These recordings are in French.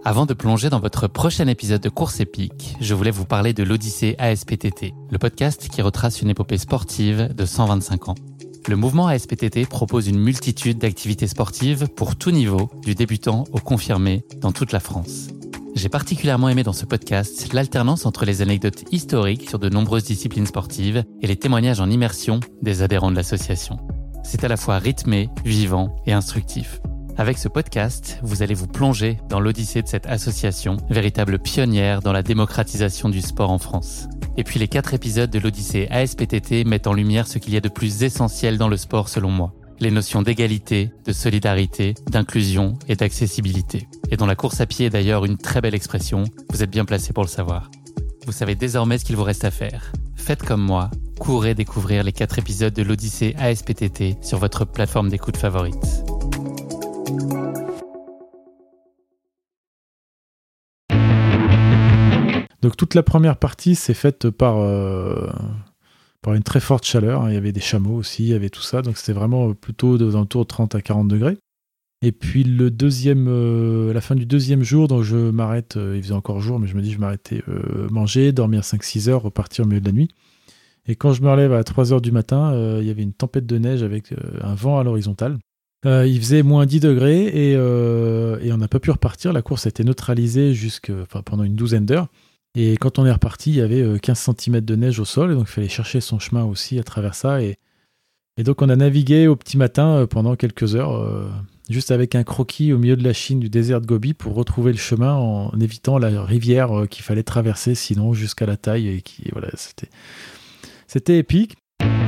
Avant de plonger dans votre prochain épisode de Course épique, je voulais vous parler de l'Odyssée ASPTT, le podcast qui retrace une épopée sportive de 125 ans. Le mouvement ASPTT propose une multitude d'activités sportives pour tout niveau, du débutant au confirmé, dans toute la France. J'ai particulièrement aimé dans ce podcast l'alternance entre les anecdotes historiques sur de nombreuses disciplines sportives et les témoignages en immersion des adhérents de l'association. C'est à la fois rythmé, vivant et instructif. Avec ce podcast, vous allez vous plonger dans l'odyssée de cette association, véritable pionnière dans la démocratisation du sport en France. Et puis les 4 épisodes de l'Odyssée ASPTT mettent en lumière ce qu'il y a de plus essentiel dans le sport selon moi. Les notions d'égalité, de solidarité, d'inclusion et d'accessibilité. Et dont la course à pied est d'ailleurs une très belle expression, vous êtes bien placé pour le savoir. Vous savez désormais ce qu'il vous reste à faire. Faites comme moi, courez découvrir les 4 épisodes de l'Odyssée ASPTT sur votre plateforme d'écoute favorite. Donc toute la première partie s'est faite par une très forte chaleur. Il y avait des chameaux aussi, il y avait tout ça. Donc c'était vraiment plutôt aux alentours de 30 à 40 degrés. Et puis la fin du deuxième jour, donc je m'arrête, il faisait encore jour, mais je me dis je m'arrêtais manger, dormir 5-6 heures, repartir au milieu de la nuit. Et quand je me relève à 3 heures du matin, il y avait une tempête de neige avec un vent à l'horizontale. Il faisait moins 10 degrés et on n'a pas pu repartir. La course a été neutralisée pendant une douzaine d'heures. Et quand on est reparti, il y avait 15 cm de neige au sol, et donc il fallait chercher son chemin aussi à travers ça. Et donc on a navigué au petit matin pendant quelques heures, juste avec un croquis au milieu de la Chine, du désert de Gobi, pour retrouver le chemin en évitant la rivière qu'il fallait traverser, sinon jusqu'à la taille. C'était épique.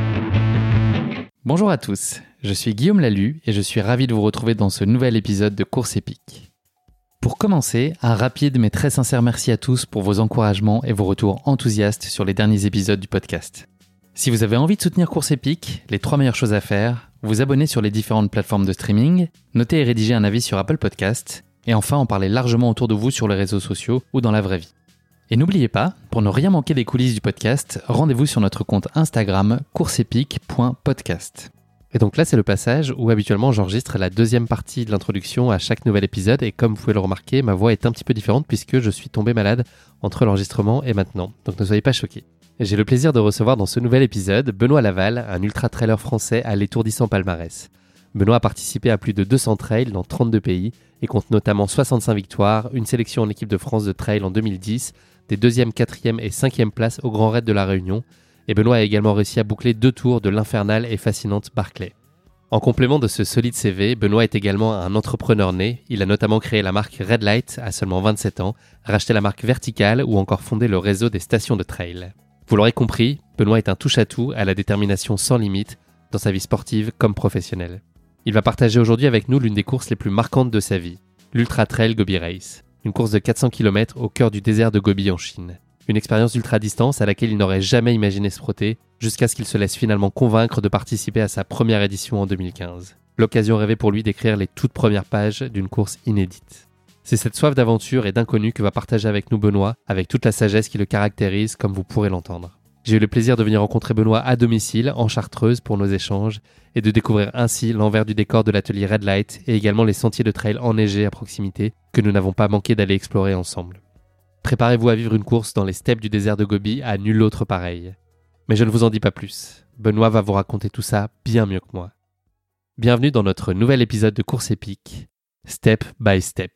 Bonjour à tous, je suis Guillaume Lalu et je suis ravi de vous retrouver dans ce nouvel épisode de Course épique. Pour commencer, un rapide mais très sincère merci à tous pour vos encouragements et vos retours enthousiastes sur les derniers épisodes du podcast. Si vous avez envie de soutenir Course épique, les 3 meilleures choses à faire, vous abonner sur les différentes plateformes de streaming, noter et rédiger un avis sur Apple Podcast, et enfin en parler largement autour de vous sur les réseaux sociaux ou dans la vraie vie. Et n'oubliez pas, pour ne rien manquer des coulisses du podcast, rendez-vous sur notre compte Instagram courseepique.podcast. Et donc là, c'est le passage où habituellement j'enregistre la deuxième partie de l'introduction à chaque nouvel épisode. Et comme vous pouvez le remarquer, ma voix est un petit peu différente puisque je suis tombé malade entre l'enregistrement et maintenant. Donc ne soyez pas choqués. J'ai le plaisir de recevoir dans ce nouvel épisode Benoît Laval, un ultra-trailer français à l'étourdissant palmarès. Benoît a participé à plus de 200 trails dans 32 pays et compte notamment 65 victoires, une sélection en équipe de France de trail en 2010, des 2e, 4e et 5e places au Grand Raid de la Réunion. Et Benoît a également réussi à boucler 2 tours de l'infernale et fascinante Barclay. En complément de ce solide CV, Benoît est également un entrepreneur né. Il a notamment créé la marque Red Light à seulement 27 ans, racheté la marque Vertical ou encore fondé le réseau des stations de trail. Vous l'aurez compris, Benoît est un touche-à-tout à la détermination sans limite dans sa vie sportive comme professionnelle. Il va partager aujourd'hui avec nous l'une des courses les plus marquantes de sa vie, l'Ultra Trail Gobi Race, une course de 400 km au cœur du désert de Gobi en Chine. Une expérience d'ultra-distance à laquelle il n'aurait jamais imaginé se frotter, jusqu'à ce qu'il se laisse finalement convaincre de participer à sa première édition en 2015. L'occasion rêvée pour lui d'écrire les toutes premières pages d'une course inédite. C'est cette soif d'aventure et d'inconnu que va partager avec nous Benoît, avec toute la sagesse qui le caractérise, comme vous pourrez l'entendre. J'ai eu le plaisir de venir rencontrer Benoît à domicile, en Chartreuse, pour nos échanges, et de découvrir ainsi l'envers du décor de l'atelier Red Light, et également les sentiers de trail enneigés à proximité, que nous n'avons pas manqué d'aller explorer ensemble. Préparez-vous à vivre une course dans les steppes du désert de Gobi à nul autre pareil. Mais je ne vous en dis pas plus. Benoît va vous raconter tout ça bien mieux que moi. Bienvenue dans notre nouvel épisode de Course épique, Step by Step.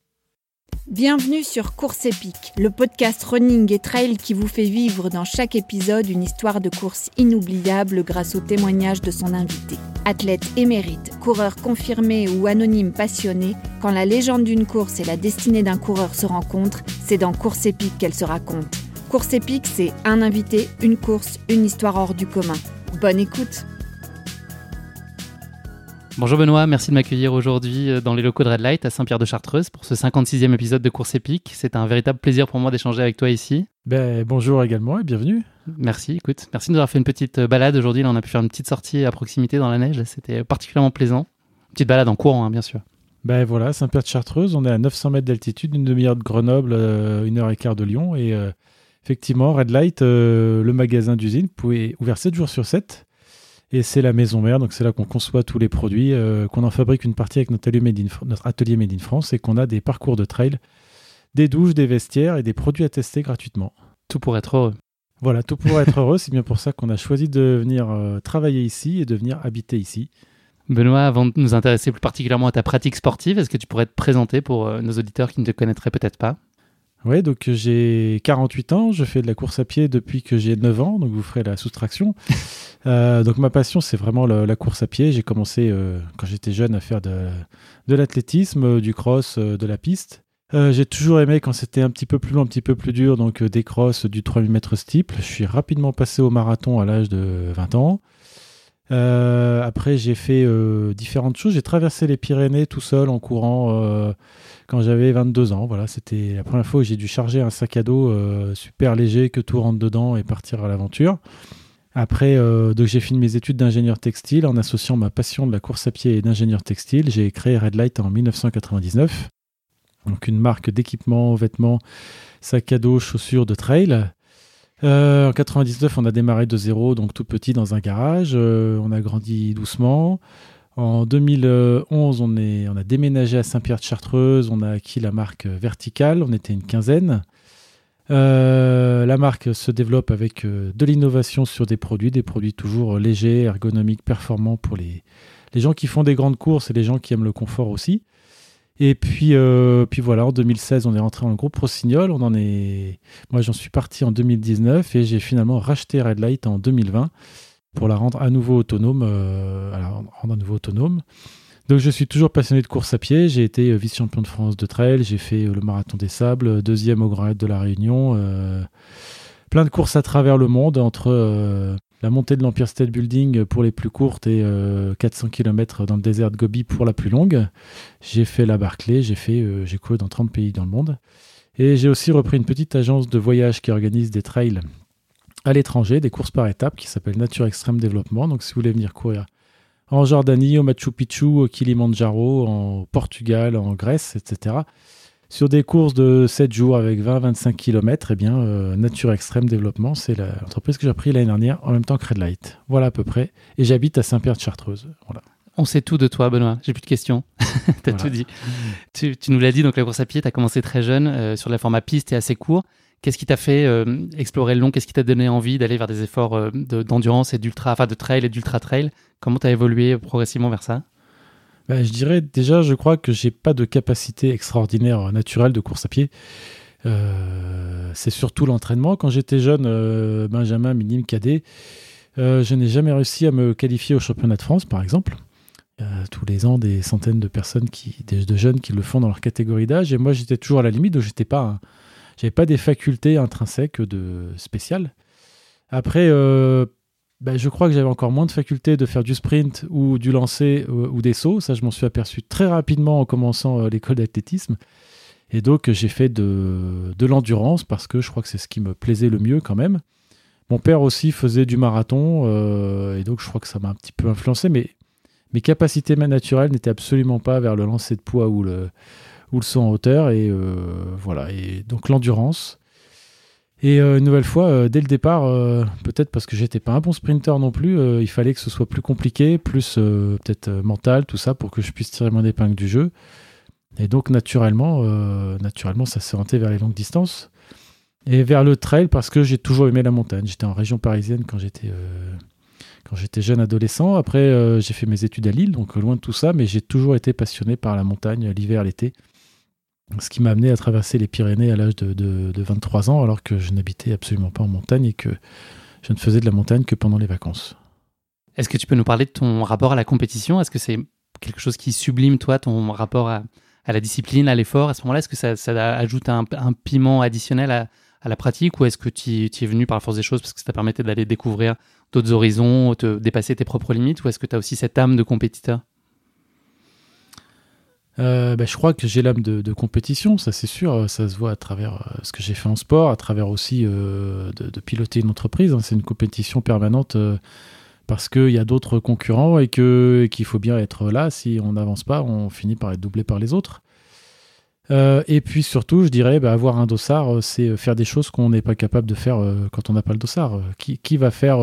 Bienvenue sur Course épique, le podcast running et trail qui vous fait vivre dans chaque épisode une histoire de course inoubliable grâce au témoignage de son invité. Athlète émérite, coureur confirmé ou anonyme passionné, quand la légende d'une course et la destinée d'un coureur se rencontrent, c'est dans Course épique qu'elle se raconte. Course épique, c'est un invité, une course, une histoire hors du commun. Bonne écoute! Bonjour Benoît, merci de m'accueillir aujourd'hui dans les locaux de Red Light à Saint-Pierre-de-Chartreuse pour ce 56e épisode de Course épique. C'est un véritable plaisir pour moi d'échanger avec toi ici. Bonjour également et bienvenue. Merci de nous avoir fait une petite balade aujourd'hui. Là, on a pu faire une petite sortie à proximité dans la neige. C'était particulièrement plaisant. Une petite balade en courant, bien sûr. Voilà, Saint-Pierre-de-Chartreuse, on est à 900 mètres d'altitude, une demi-heure de Grenoble, 1h15 de Lyon. Et effectivement, Red Light, le magasin d'usine, est ouvert 7 jours sur 7. Et c'est la maison mère, donc c'est là qu'on conçoit tous les produits, qu'on en fabrique une partie avec notre atelier Made in France et qu'on a des parcours de trail des douches, des vestiaires et des produits à tester gratuitement. Tout pour être heureux. Voilà, tout pour être heureux. C'est bien pour ça qu'on a choisi de venir travailler ici et de venir habiter ici. Benoît, avant de nous intéresser plus particulièrement à ta pratique sportive, est-ce que tu pourrais te présenter pour nos auditeurs qui ne te connaîtraient peut-être pas ? Oui, donc j'ai 48 ans, je fais de la course à pied depuis que j'ai 9 ans, donc vous ferez la soustraction. Donc ma passion, c'est vraiment la course à pied. J'ai commencé quand j'étais jeune à faire de l'athlétisme, du cross, de la piste. J'ai toujours aimé quand c'était un petit peu plus long, un petit peu plus dur, donc des crosses, du 3000 mètres steeple. Je suis rapidement passé au marathon à l'âge de 20 ans. Après, j'ai fait différentes choses. J'ai traversé les Pyrénées tout seul en courant quand j'avais 22 ans. Voilà, c'était la première fois où j'ai dû charger un sac à dos super léger, que tout rentre dedans et partir à l'aventure. Après, donc j'ai fini mes études d'ingénieur textile en associant ma passion de la course à pied et d'ingénieur textile. J'ai créé Red Light en 1999. Donc une marque d'équipements, vêtements, sacs à dos, chaussures de trail. En 99, on a démarré de zéro, donc tout petit dans un garage. On a grandi doucement. En 2011, on a déménagé à Saint-Pierre-de-Chartreuse. On a acquis la marque Vertical. On était une quinzaine. La marque se développe avec de l'innovation sur des produits toujours légers, ergonomiques, performants pour les gens qui font des grandes courses et les gens qui aiment le confort aussi. Et puis voilà, en 2016, on est rentré dans le groupe Rossignol. Moi, j'en suis parti en 2019 et j'ai finalement racheté Red Light en 2020 pour la rendre à nouveau autonome. Donc, je suis toujours passionné de course à pied. J'ai été vice-champion de France de trail. J'ai fait le Marathon des Sables, 2e au Grand Raid de la Réunion. Plein de courses à travers le monde entre la montée de l'Empire State Building pour les plus courtes et 400 km dans le désert de Gobi pour la plus longue. J'ai fait la Barclay, j'ai couru dans 30 pays dans le monde. Et j'ai aussi repris une petite agence de voyage qui organise des trails à l'étranger, des courses par étapes qui s'appelle Nature Extrême Développement. Donc si vous voulez venir courir en Jordanie, au Machu Picchu, au Kilimandjaro, en Portugal, en Grèce, etc., sur des courses de 7 jours avec 20-25 km, Nature Extrême Développement, c'est l'entreprise que j'ai pris l'année dernière en même temps que Red Light. Voilà à peu près. Et j'habite à Saint-Pierre-de-Chartreuse. Voilà. On sait tout de toi, Benoît. J'ai plus de questions. T'as tout dit. Tu nous l'as dit, donc la course à pied, tu as commencé très jeune sur le format piste et assez court. Qu'est-ce qui t'a fait explorer le long ? Qu'est-ce qui t'a donné envie d'aller vers des efforts d'endurance et de trail et d'ultra-trail ? Comment tu as évolué progressivement vers ça ? Je dirais déjà, je crois que j'ai pas de capacité extraordinaire naturelle de course à pied. C'est surtout l'entraînement. Quand j'étais jeune, Benjamin, minime, cadet, je n'ai jamais réussi à me qualifier au championnat de France, par exemple. Tous les ans, des centaines de personnes, de jeunes qui le font dans leur catégorie d'âge. Et moi, j'étais toujours à la limite, donc j'avais pas des facultés intrinsèques spéciales. Après, je crois que j'avais encore moins de faculté de faire du sprint ou du lancer ou des sauts. Ça, je m'en suis aperçu très rapidement en commençant l'école d'athlétisme. Et donc, j'ai fait de l'endurance parce que je crois que c'est ce qui me plaisait le mieux quand même. Mon père aussi faisait du marathon et donc je crois que ça m'a un petit peu influencé. Mais mes capacités naturelles n'étaient absolument pas vers le lancer de poids ou le saut en hauteur. Et voilà. Et donc, l'endurance. Et une nouvelle fois, dès le départ, peut-être parce que j'étais pas un bon sprinter non plus, il fallait que ce soit plus compliqué, plus peut-être mental, tout ça, pour que je puisse tirer mon épingle du jeu. Et donc naturellement, ça s'est orienté vers les longues distances et vers le trail parce que j'ai toujours aimé la montagne. J'étais en région parisienne quand j'étais jeune adolescent. Après, j'ai fait mes études à Lille, donc loin de tout ça, mais j'ai toujours été passionné par la montagne, l'hiver, l'été. Ce qui m'a amené à traverser les Pyrénées à l'âge de 23 ans, alors que je n'habitais absolument pas en montagne et que je ne faisais de la montagne que pendant les vacances. Est-ce que tu peux nous parler de ton rapport à la compétition ? Est-ce que c'est quelque chose qui sublime, toi, ton rapport à la discipline, à l'effort ? À ce moment-là, est-ce que ça ajoute un piment additionnel à la pratique ? Ou est-ce que tu es venu par la force des choses parce que ça t'a permis d'aller découvrir d'autres horizons, te dépasser tes propres limites ? Ou est-ce que tu as aussi cette âme de compétiteur ? Je crois que j'ai l'âme de compétition, ça c'est sûr, ça se voit à travers ce que j'ai fait en sport, à travers aussi de piloter une entreprise. C'est une compétition permanente parce qu'il y a d'autres concurrents et qu'il faut bien être là. Si on n'avance pas, on finit par être doublé par les autres. Et puis surtout, je dirais, avoir un dossard, c'est faire des choses qu'on n'est pas capable de faire quand on n'a pas le dossard. Qui va faire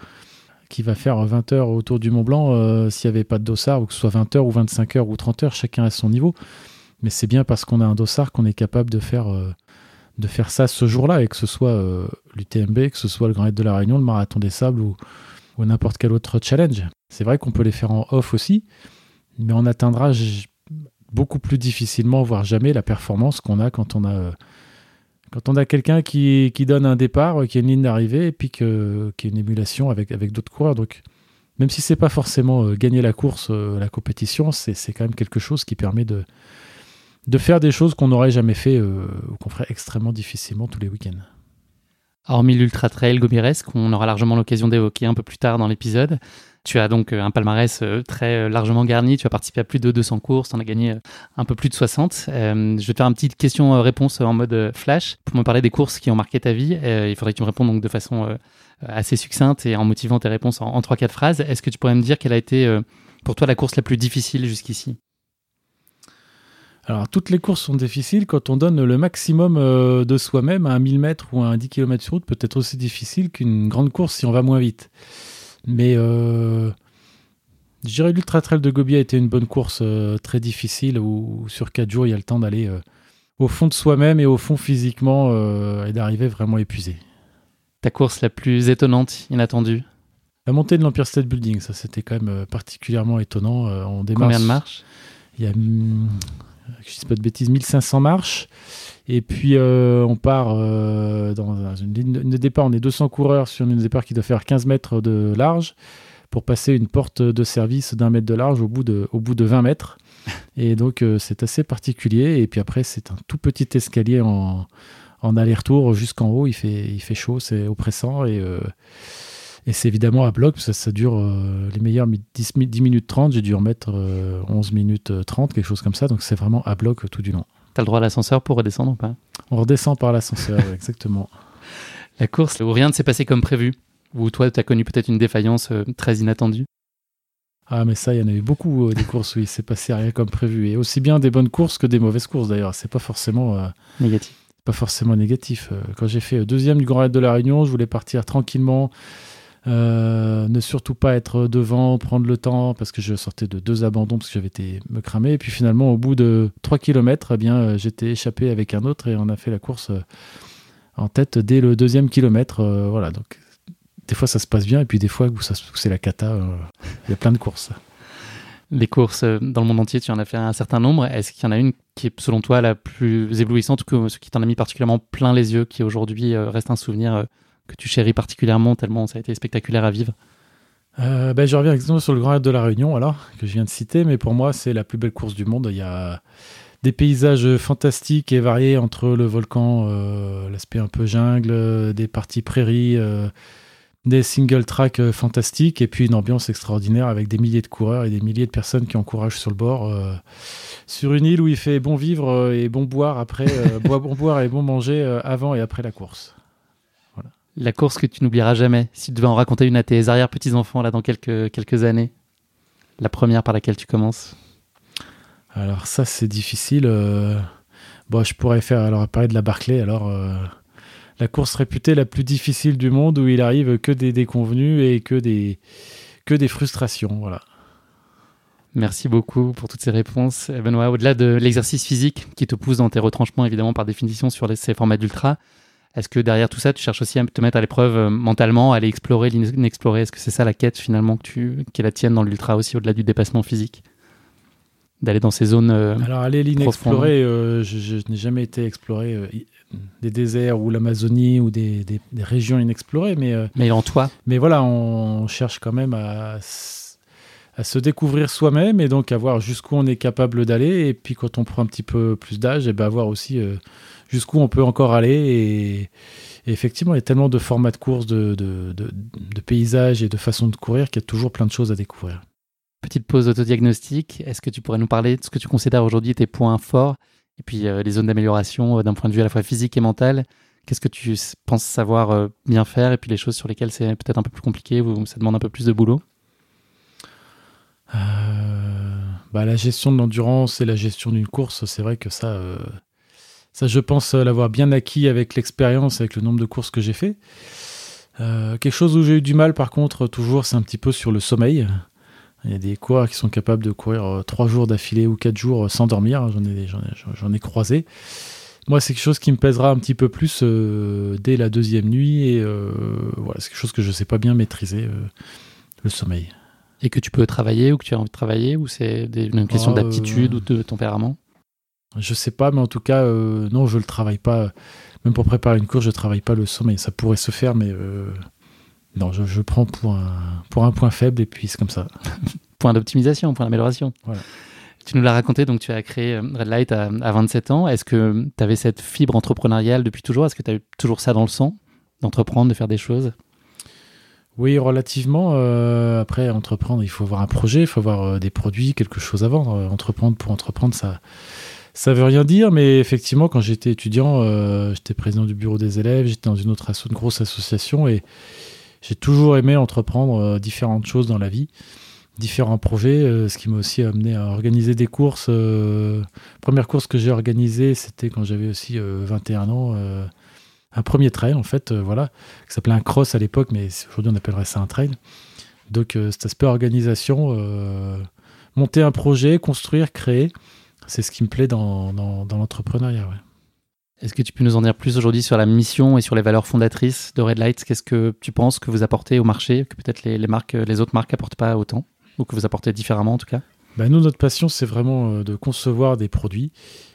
20 heures autour du Mont Blanc s'il n'y avait pas de dossard, ou que ce soit 20 heures ou 25 heures ou 30 heures, chacun à son niveau. Mais c'est bien parce qu'on a un dossard qu'on est capable de faire ça ce jour-là, et que ce soit l'UTMB, que ce soit le Grand Raid de la Réunion, le Marathon des Sables ou n'importe quel autre challenge. C'est vrai qu'on peut les faire en off aussi, mais on atteindra beaucoup plus difficilement, voire jamais, la performance qu'on a quand on a quelqu'un qui donne un départ, qui a une ligne d'arrivée, et puis qui a une émulation avec d'autres coureurs. Donc, même si c'est pas forcément gagner la course, la compétition, c'est quand même quelque chose qui permet de faire des choses qu'on n'aurait jamais fait ou qu'on ferait extrêmement difficilement tous les week-ends. Hormis l'Ultra Trail Gomires, qu'on aura largement l'occasion d'évoquer un peu plus tard dans l'épisode, tu as donc un palmarès très largement garni. Tu as participé à plus de 200 courses, tu en as gagné un peu plus de 60. Je vais te faire une petite question-réponse en mode flash pour me parler des courses qui ont marqué ta vie. Il faudrait que tu me répondes donc de façon assez succincte et en motivant tes réponses en 3-4 phrases. Est-ce que tu pourrais me dire quelle a été pour toi la course la plus difficile jusqu'ici ? Alors, toutes les courses sont difficiles. Quand on donne le maximum de soi-même à un 1000 mètres ou à un 10 km sur route, peut être aussi difficile qu'une grande course si on va moins vite. Mais je dirais l'Ultra Trail de Gobi a été une bonne course très difficile où sur 4 jours, il y a le temps d'aller au fond de soi-même et au fond physiquement et d'arriver vraiment épuisé. Ta course la plus étonnante, inattendue ? La montée de l'Empire State Building, ça c'était quand même particulièrement étonnant. On démarre. Combien de marches ? Il y a... je ne dis pas de bêtises, 1500 marches. Et puis, on part dans une ligne de départ. On est 200 coureurs sur une ligne de départ qui doit faire 15 mètres de large pour passer une porte de service d'1 mètre de large au bout de 20 mètres. Et donc, c'est assez particulier. Et puis après, c'est un tout petit escalier en aller-retour jusqu'en haut. Il fait chaud, c'est oppressant. Et c'est évidemment à bloc, parce que ça dure les meilleurs 10 minutes 30. J'ai dû en mettre 11 minutes 30, quelque chose comme ça. Donc c'est vraiment à bloc tout du long. T'as le droit à l'ascenseur pour redescendre ou pas ? On redescend par l'ascenseur, exactement. La course où rien ne s'est passé comme prévu, où toi t'as connu peut-être une défaillance très inattendue ? Ah mais ça, il y en a eu beaucoup des courses où il s'est passé rien comme prévu. Et aussi bien des bonnes courses que des mauvaises courses d'ailleurs. C'est pas forcément... négatif. Pas forcément négatif. Quand j'ai fait deuxième du Grand Raid de la Réunion, je voulais partir tranquillement, ne surtout pas être devant, prendre le temps, parce que je sortais de 2 abandons, parce que j'avais été me cramer. Et puis finalement, au bout de 3 km, eh bien, j'étais échappé avec un autre et on a fait la course en tête dès le 2e kilomètre. Voilà, donc des fois ça se passe bien et puis des fois où c'est la cata. Il y a plein de courses. Les courses dans le monde entier, tu en as fait un certain nombre. Est-ce qu'il y en a une qui est selon toi la plus éblouissante ou que ce qui t'en a mis particulièrement plein les yeux, qui aujourd'hui reste un souvenir que tu chéris particulièrement tellement ça a été spectaculaire à vivre ? Je reviens exactement sur le Grand Raid de la Réunion, alors, que je viens de citer, mais pour moi, c'est la plus belle course du monde. Il y a des paysages fantastiques et variés entre le volcan, l'aspect un peu jungle, des parties prairies, des single tracks fantastiques, et puis une ambiance extraordinaire avec des milliers de coureurs et des milliers de personnes qui encouragent sur le bord, sur une île où il fait bon vivre et bon boire après, bon boire et bon manger avant et après la course. La course que tu n'oublieras jamais, si tu devais en raconter une à tes arrière-petits-enfants là, dans quelques années, la première par laquelle tu commences ? Alors ça, c'est difficile. Je pourrais parler de la Barclay. La course réputée la plus difficile du monde, où il arrive que des déconvenus et que des frustrations. Voilà. Merci beaucoup pour toutes ces réponses. Benoît, au-delà de l'exercice physique qui te pousse dans tes retranchements, évidemment, par définition, sur ces formats d'ultra, est-ce que derrière tout ça, tu cherches aussi à te mettre à l'épreuve mentalement, à aller explorer l'inexploré ? Est-ce que c'est ça la quête finalement qui est la tienne dans l'ultra aussi, au-delà du dépassement physique ? D'aller dans ces zones Alors aller l'inexploré, je n'ai jamais été explorer des déserts ou l'Amazonie ou des régions inexplorées. Mais en toi ? Mais voilà, on cherche quand même à se découvrir soi-même et donc à voir jusqu'où on est capable d'aller. Et puis quand on prend un petit peu plus d'âge, à voir aussi... jusqu'où on peut encore aller et effectivement il y a tellement de formats de course, de paysages et de façons de courir qu'il y a toujours plein de choses à découvrir. Petite pause autodiagnostic, est-ce que tu pourrais nous parler de ce que tu considères aujourd'hui tes points forts et puis les zones d'amélioration d'un point de vue à la fois physique et mental ? Qu'est-ce que tu penses savoir bien faire et puis les choses sur lesquelles c'est peut-être un peu plus compliqué ou ça demande un peu plus de boulot ? La gestion de l'endurance et la gestion d'une course, c'est vrai que ça, je pense l'avoir bien acquis avec l'expérience, avec le nombre de courses que j'ai fait. Quelque chose où j'ai eu du mal, par contre, toujours, c'est un petit peu sur le sommeil. Il y a des coureurs qui sont capables de courir 3 jours d'affilée ou 4 jours sans dormir. J'en ai croisé. Moi, c'est quelque chose qui me pèsera un petit peu plus dès la 2e nuit. Et voilà, c'est quelque chose que je ne sais pas bien maîtriser, le sommeil. Et que tu peux travailler ou que tu as envie de travailler, ou c'est une question d'aptitude ou de tempérament? Je sais pas, mais en tout cas, non, je le travaille pas. Même pour préparer une course, je travaille pas le sommeil. Ça pourrait se faire, mais non, je prends pour un point faible et puis c'est comme ça. Point d'optimisation, point d'amélioration. Voilà. Tu nous l'as raconté, donc tu as créé Red Light à 27 ans. Est-ce que tu avais cette fibre entrepreneuriale depuis toujours? Est-ce que tu as eu toujours ça dans le sang, d'entreprendre, de faire des choses? Oui, relativement. Après, entreprendre, il faut avoir un projet, il faut avoir des produits, quelque chose à vendre. Entreprendre pour entreprendre, ça veut rien dire, mais effectivement, quand j'étais étudiant, j'étais président du bureau des élèves, j'étais dans une grosse association et j'ai toujours aimé entreprendre différentes choses dans la vie, différents projets, ce qui m'a aussi amené à organiser des courses. Première course que j'ai organisée, c'était quand j'avais aussi 21 ans, un premier trail en fait, voilà, qui s'appelait un cross à l'époque, mais aujourd'hui on appellerait ça un trail. Donc cet aspect organisation, monter un projet, construire, créer, c'est ce qui me plaît dans l'entrepreneuriat. Ouais. Est-ce que tu peux nous en dire plus aujourd'hui sur la mission et sur les valeurs fondatrices de Red Light? Qu'est-ce que tu penses que vous apportez au marché, que peut-être les autres marques n'apportent pas autant, ou que vous apportez différemment en tout cas? Nous, notre passion, c'est vraiment de concevoir des produits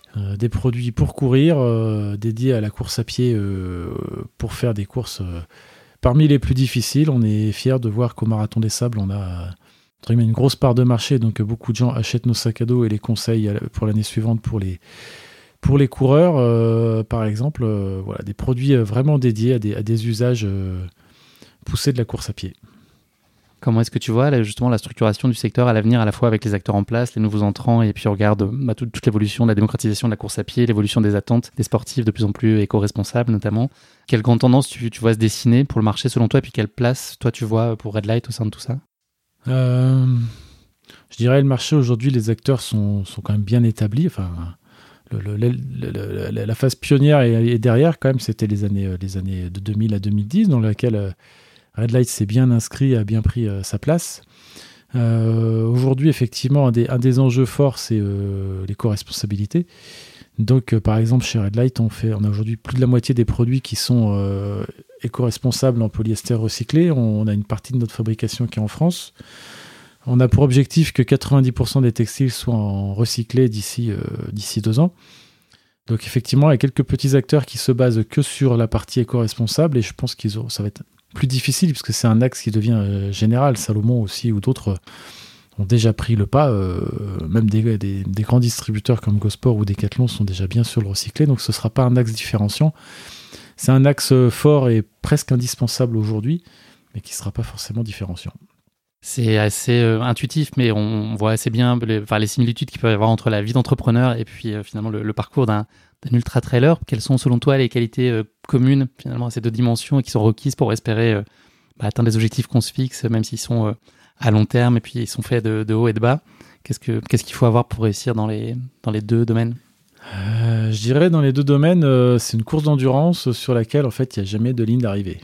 pour courir, dédiés à la course à pied, pour faire des courses parmi les plus difficiles. On est fiers de voir qu'au Marathon des Sables, on a une grosse part de marché, donc beaucoup de gens achètent nos sacs à dos et les conseillent pour l'année suivante pour les coureurs, par exemple. Voilà, des produits vraiment dédiés à des usages poussés de la course à pied. Comment est-ce que tu vois justement la structuration du secteur à l'avenir, à la fois avec les acteurs en place, les nouveaux entrants, et puis on regarde toute l'évolution de la démocratisation de la course à pied, l'évolution des attentes des sportifs de plus en plus éco-responsables notamment. Quelle grande tendance tu vois se dessiner pour le marché selon toi, et puis quelle place toi tu vois pour Red Light au sein de tout ça? Je dirais le marché aujourd'hui, les acteurs sont quand même bien établis. Enfin, la phase pionnière est derrière quand même. C'était les années de 2000 à 2010 dans laquelle Red Light s'est bien inscrit, a bien pris sa place. Aujourd'hui, effectivement, un des enjeux forts, c'est l'éco-responsabilité. Donc, par exemple, chez Red Light, on a aujourd'hui plus de la moitié des produits qui sont éco-responsables en polyester recyclé. On a une partie de notre fabrication qui est en France. On a pour objectif que 90% des textiles soient en recyclé d'ici 2 ans. Donc, effectivement, il y a quelques petits acteurs qui se basent que sur la partie éco-responsable et je pense ça va être plus difficile puisque c'est un axe qui devient général. Salomon aussi ou d'autres ont déjà pris le pas. Même des grands distributeurs comme Gosport ou Decathlon sont déjà bien sur le recyclé. Donc ce ne sera pas un axe différenciant. C'est un axe fort et presque indispensable aujourd'hui, mais qui ne sera pas forcément différenciant. C'est assez intuitif, mais on voit assez bien les similitudes qu'il peut y avoir entre la vie d'entrepreneur et puis finalement le parcours d'un ultra-trailer. Quelles sont selon toi les qualités communes finalement à ces deux dimensions et qui sont requises pour espérer atteindre les objectifs qu'on se fixe, même s'ils sont à long terme et puis ils sont faits de haut et de bas? Qu'est-ce qu'il faut avoir pour réussir dans les deux domaines? Je dirais dans les deux domaines, c'est une course d'endurance sur laquelle en fait il n'y a jamais de ligne d'arrivée.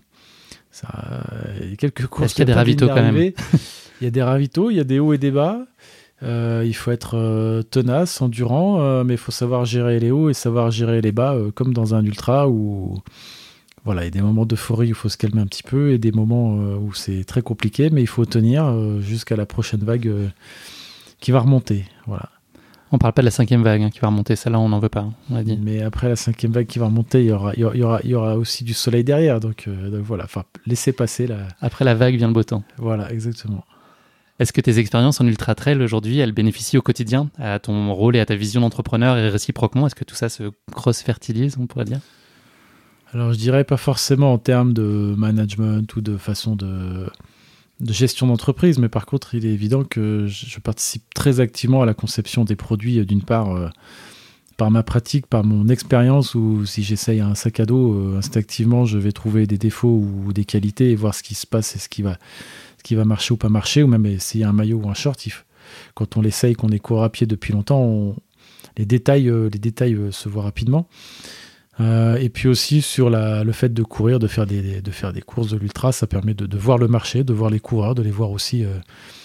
Il y a quelques courses. Est-ce qu'il y a des ravitaux quand même? Il y a des ravitaux, il y a des hauts et des bas. Il faut être tenace, endurant, mais il faut savoir gérer les hauts et savoir gérer les bas, comme dans un ultra où voilà, il y a des moments d'euphorie où il faut se calmer un petit peu et des moments où c'est très compliqué, mais il faut tenir jusqu'à la prochaine vague qui va remonter. Voilà. On ne parle pas de la 5e vague qui va remonter, celle-là on n'en veut pas, on l'a dit. Mais après la 5e vague qui va remonter, il y aura aussi du soleil derrière, donc voilà, laissez passer la... Après la vague vient le beau temps. Voilà, exactement. Est-ce que tes expériences en ultra-trail aujourd'hui, elles bénéficient au quotidien à ton rôle et à ta vision d'entrepreneur et réciproquement? Est-ce que tout ça se cross-fertilise, on pourrait dire? Alors je dirais pas forcément en termes de management ou de façon de gestion d'entreprise, mais par contre il est évident que je participe très activement à la conception des produits, d'une part par ma pratique, par mon expérience, ou si j'essaye un sac à dos, instinctivement je vais trouver des défauts ou des qualités et voir ce qui se passe et ce qui va marcher ou pas marcher, ou même essayer un maillot ou un short. Quand on l'essaye, qu'on est court à pied depuis longtemps, les détails se voient rapidement. Et puis aussi sur le fait de courir, de faire des courses de l'ultra, ça permet de voir le marché, de voir les coureurs, de les voir aussi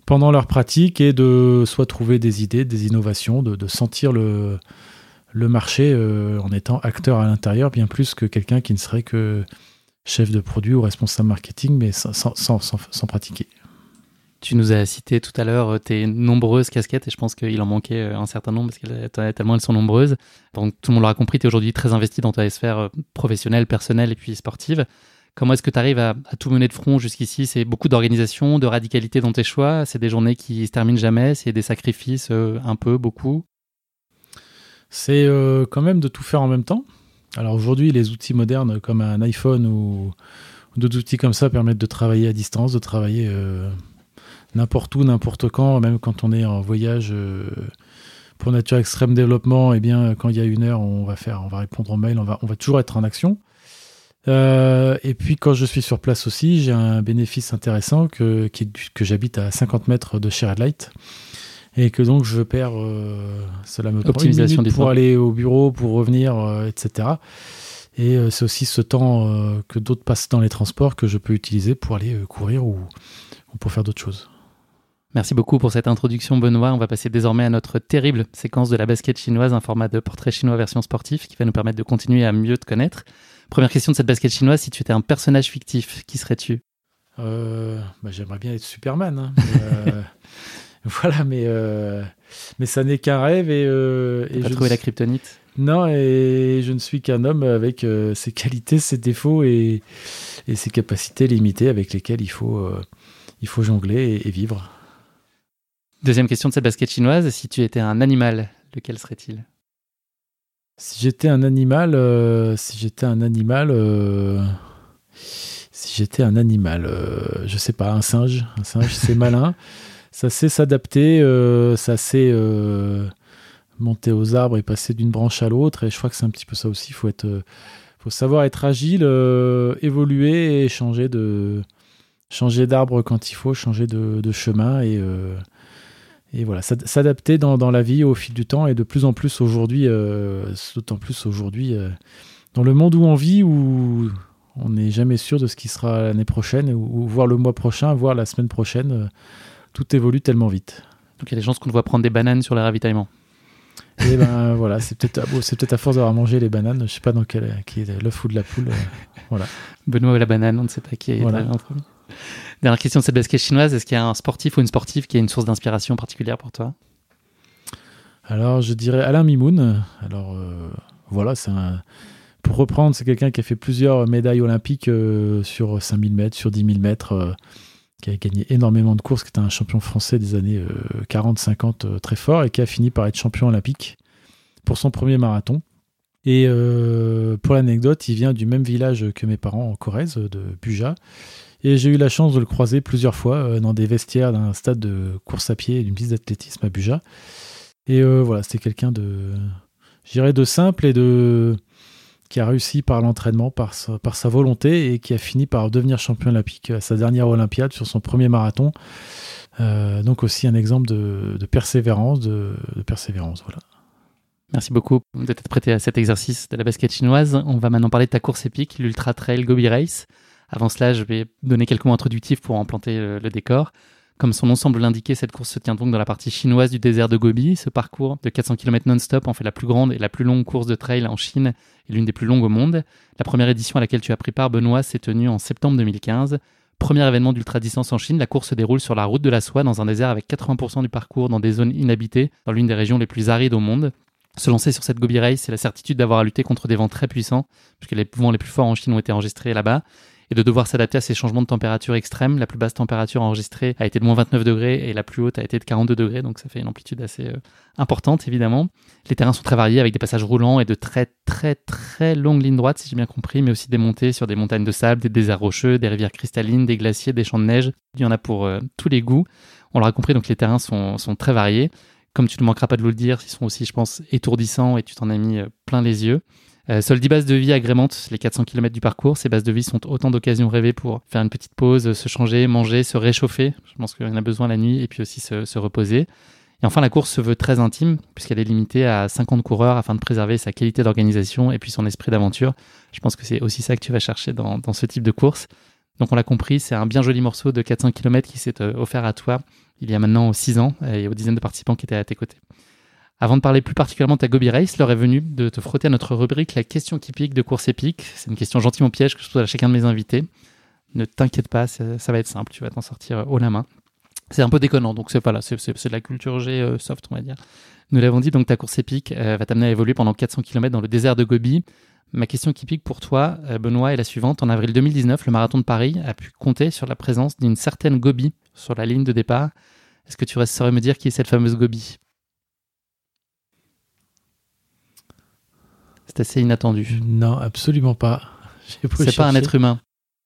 pendant leur pratique et de soit trouver des idées, des innovations, de sentir le marché en étant acteur à l'intérieur, bien plus que quelqu'un qui ne serait que chef de produit ou responsable marketing, mais sans pratiquer. Tu nous as cité tout à l'heure tes nombreuses casquettes et je pense qu'il en manquait un certain nombre parce que tellement elles sont nombreuses. Donc tout le monde l'aura compris, tu es aujourd'hui très investi dans ta sphère professionnelle, personnelle et puis sportive. Comment est-ce que tu arrives à tout mener de front jusqu'ici? C'est beaucoup d'organisation, de radicalité dans tes choix, c'est des journées qui se terminent jamais, c'est des sacrifices un peu, beaucoup? C'est quand même de tout faire en même temps. Alors aujourd'hui, les outils modernes comme un iPhone ou d'autres outils comme ça permettent de travailler à distance, de travailler n'importe où, n'importe quand, même quand on est en voyage pour Nature Extrême Développement, eh bien, quand il y a 1 heure, on va répondre aux mails, on va toujours être en action. Et puis quand je suis sur place aussi, j'ai un bénéfice intéressant que j'habite à 50 mètres de chez Red Light et que donc je perds, cela me prend 1 minute pour aller au bureau, pour revenir, etc. Et c'est aussi ce temps que d'autres passent dans les transports que je peux utiliser pour aller courir ou pour faire d'autres choses. Merci beaucoup pour cette introduction, Benoît. On va passer désormais à notre terrible séquence de la basket chinoise, un format de portrait chinois version sportif qui va nous permettre de continuer à mieux te connaître. Première question de cette basket chinoise, si tu étais un personnage fictif, qui serais-tu? J'aimerais bien être Superman. Hein, voilà, mais ça n'est qu'un rêve. Tu as trouvé la kryptonite? Non, et je ne suis qu'un homme avec ses qualités, ses défauts et ses capacités limitées avec lesquelles il faut jongler et vivre. Deuxième question de cette basket chinoise, si tu étais un animal, lequel serait-il? Si j'étais un animal, je sais pas, un singe. Un singe, c'est malin. Ça sait s'adapter, ça sait monter aux arbres et passer d'une branche à l'autre. Et je crois que c'est un petit peu ça aussi. Faut savoir être agile, évoluer et changer d'arbre quand il faut, changer de chemin et voilà, s'adapter dans la vie au fil du temps et de plus en plus aujourd'hui, d'autant plus aujourd'hui, dans le monde où on vit, où on n'est jamais sûr de ce qui sera l'année prochaine, ou voire le mois prochain, voire la semaine prochaine, tout évolue tellement vite. Donc il y a des chances qu'on te voit prendre des bananes sur les ravitaillements. Et ben voilà, c'est peut-être à force d'avoir mangé les bananes, je sais pas qui est l'œuf ou de la poule, voilà. Benoît ou la banane, on ne sait pas qui est en premier. Dernière question de cette basket chinoise, est-ce qu'il y a un sportif ou une sportive qui a une source d'inspiration particulière pour toi? Alors je dirais Alain Mimoun. Alors voilà, pour reprendre, c'est quelqu'un qui a fait plusieurs médailles olympiques sur 5000 mètres, sur 10 000 mètres, qui a gagné énormément de courses, qui était un champion français des années 40-50 très fort et qui a fini par être champion olympique pour son premier marathon. Et pour l'anecdote, il vient du même village que mes parents en Corrèze, de Buja. Et j'ai eu la chance de le croiser plusieurs fois dans des vestiaires d'un stade de course à pied et d'une piste d'athlétisme à Buja. Et voilà, c'était quelqu'un de simple et qui a réussi par l'entraînement, par sa volonté et qui a fini par devenir champion olympique à sa dernière Olympiade sur son premier marathon. Donc aussi un exemple de persévérance, voilà. Merci beaucoup de t'être prêté à cet exercice de la basket chinoise. On va maintenant parler de ta course épique, l'Ultra Trail Gobi Race. Avant cela, je vais donner quelques mots introductifs pour en planter le décor. Comme son nom semble l'indiquer, cette course se tient donc dans la partie chinoise du désert de Gobi. Ce parcours de 400 km non-stop en fait la plus grande et la plus longue course de trail en Chine et l'une des plus longues au monde. La première édition à laquelle tu as pris part, Benoît, s'est tenue en septembre 2015. Premier événement d'ultra-distance en Chine, la course se déroule sur la route de la soie dans un désert avec 80% du parcours dans des zones inhabitées, dans l'une des régions les plus arides au monde. Se lancer sur cette Gobi Race, c'est la certitude d'avoir à lutter contre des vents très puissants, puisque les vents les plus forts en Chine ont été enregistrés là-bas, et de devoir s'adapter à ces changements de température extrêmes. La plus basse température enregistrée a été de moins 29 degrés et la plus haute a été de 42 degrés, donc ça fait une amplitude assez importante évidemment. Les terrains sont très variés avec des passages roulants et de très très très longues lignes droites si j'ai bien compris, mais aussi des montées sur des montagnes de sable, des déserts rocheux, des rivières cristallines, des glaciers, des champs de neige. Il y en a pour tous les goûts. On l'aura compris, donc les terrains sont très variés. Comme tu ne manqueras pas de vous le dire, ils sont aussi, je pense, étourdissants et tu t'en as mis plein les yeux. Seules 10 bases de vie agrémentent les 400 km du parcours. Ces bases de vie sont autant d'occasions rêvées pour faire une petite pause, se changer, manger, se réchauffer. Je pense qu'il y en a besoin la nuit et puis aussi se reposer. Et enfin, la course se veut très intime puisqu'elle est limitée à 50 coureurs afin de préserver sa qualité d'organisation et puis son esprit d'aventure. Je pense que c'est aussi ça que tu vas chercher dans ce type de course. Donc on l'a compris, c'est un bien joli morceau de 400 km qui s'est offert à toi il y a maintenant 6 ans et aux dizaines de participants qui étaient à tes côtés. Avant de parler plus particulièrement de ta Gobi Race, l'heure est venue de te frotter à notre rubrique La question qui pique de Course Épique. C'est une question gentiment piège que je pose à chacun de mes invités. Ne t'inquiète pas, ça va être simple, tu vas t'en sortir haut la main. C'est un peu déconnant, donc c'est de la culture G soft, on va dire. Nous l'avons dit, donc ta course épique va t'amener à évoluer pendant 400 km dans le désert de Gobi. Ma question qui pique pour toi, Benoît, est la suivante. En avril 2019, le marathon de Paris a pu compter sur la présence d'une certaine Gobi sur la ligne de départ. Est-ce que tu saurais me dire qui est cette fameuse Gobi ? C'est assez inattendu. Non, absolument pas. C'est pas un être humain.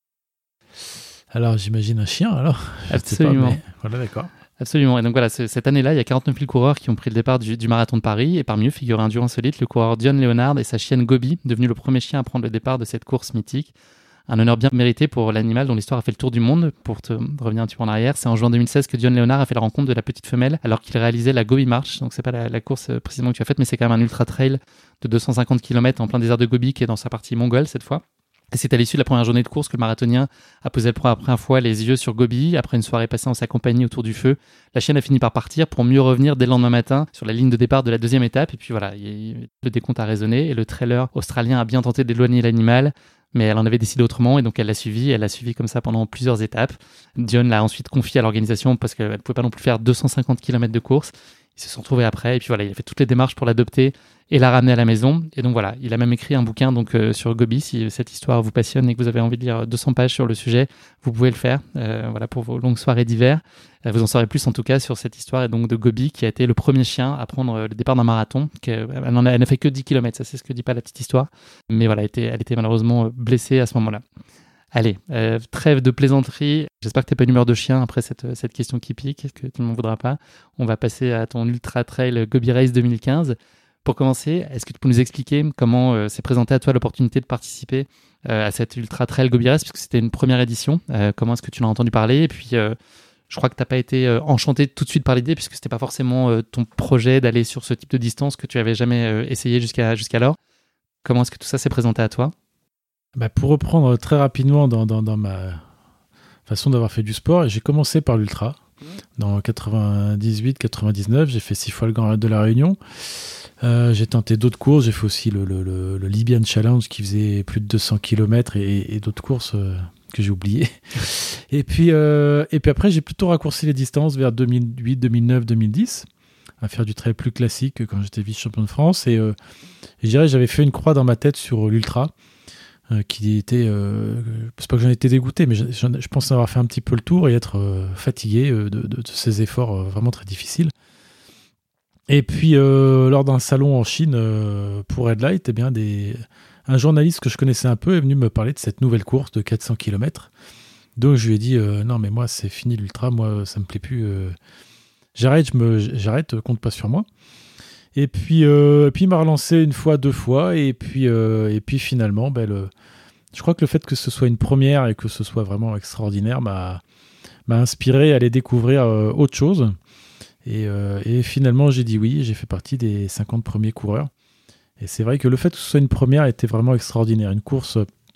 Alors, j'imagine un chien, alors. Absolument. Pas, mais... Voilà, d'accord. Absolument. Et donc voilà, cette année-là, il y a 49 000 coureurs qui ont pris le départ du marathon de Paris. Et parmi eux figure un duo insolite, le coureur Dion Leonard et sa chienne Gobi, devenu le premier chien à prendre le départ de cette course mythique. Un honneur bien mérité pour l'animal dont l'histoire a fait le tour du monde. Pour te revenir un petit peu en arrière, c'est en juin 2016 que Dion Leonard a fait la rencontre de la petite femelle alors qu'il réalisait la Gobi March. Donc c'est pas la course précisément que tu as faite, mais c'est quand même un ultra trail de 250 km en plein désert de Gobi qui est dans sa partie mongole cette fois. Et c'est à l'issue de la première journée de course que le marathonien a posé pour la première fois les yeux sur Gobi. Après une soirée passée en sa compagnie autour du feu, la chienne a fini par partir pour mieux revenir dès le lendemain matin sur la ligne de départ de la deuxième étape. Et puis voilà, le décompte a résonné et le trailer australien a bien tenté d'éloigner l'animal. Mais elle en avait décidé autrement et donc elle l'a suivi comme ça pendant plusieurs étapes. Dion l'a ensuite confié à l'organisation parce qu'elle ne pouvait pas non plus faire 250 km de course. Ils se sont retrouvés après et puis voilà, il a fait toutes les démarches pour l'adopter et la ramener à la maison. Et donc voilà, il a même écrit un bouquin donc, sur Gobi. Si cette histoire vous passionne et que vous avez envie de lire 200 pages sur le sujet, vous pouvez le faire voilà, pour vos longues soirées d'hiver. Vous en saurez plus en tout cas sur cette histoire et donc de Gobi qui a été le premier chien à prendre le départ d'un marathon. Elle n'a fait que 10 km, ça c'est ce que dit pas la petite histoire. Mais voilà, elle était malheureusement blessée à ce moment-là. Allez, trêve de plaisanterie. J'espère que tu n'es pas une humeur de chien après cette question qui pique, que tu ne m'en voudras pas. On va passer à ton Ultra Trail Gobi Race 2015. Pour commencer, est-ce que tu peux nous expliquer comment s'est présentée à toi l'opportunité de participer à cette Ultra Trail Gobi Race, puisque c'était une première édition. Comment est-ce que tu en as entendu parler ? Et puis, je crois que tu n'as pas été enchanté tout de suite par l'idée, puisque ce n'était pas forcément ton projet d'aller sur ce type de distance que tu n'avais jamais essayé jusqu'alors. Comment est-ce que tout ça s'est présenté à toi ? Pour reprendre très rapidement dans ma façon d'avoir fait du sport, j'ai commencé par l'ultra. Dans 98-99, j'ai fait 6 fois le Grand Raid de la Réunion. J'ai tenté d'autres courses. J'ai fait aussi le Libyan Challenge qui faisait plus de 200 km et d'autres courses que j'ai oubliées. Et puis après, j'ai plutôt raccourci les distances vers 2008, 2009, 2010 à faire du trail plus classique quand j'étais vice-champion de France. Et je dirais j'avais fait une croix dans ma tête sur l'ultra. Qui était, c'est pas que j'en étais dégoûté, mais je pense avoir fait un petit peu le tour et être fatigué de ces efforts vraiment très difficiles. Et puis, lors d'un salon en Chine pour Red Light, eh bien, un journaliste que je connaissais un peu est venu me parler de cette nouvelle course de 400 km. Donc, je lui ai dit non, mais moi, c'est fini l'ultra, moi, ça me plaît plus. J'arrête, compte pas sur moi. Et puis il m'a relancé une fois, 2 fois, et puis finalement, je crois que le fait que ce soit une première et que ce soit vraiment extraordinaire m'a inspiré à aller découvrir autre chose. Et finalement, j'ai dit oui, j'ai fait partie des 50 premiers coureurs. Et c'est vrai que le fait que ce soit une première était vraiment extraordinaire. Une course,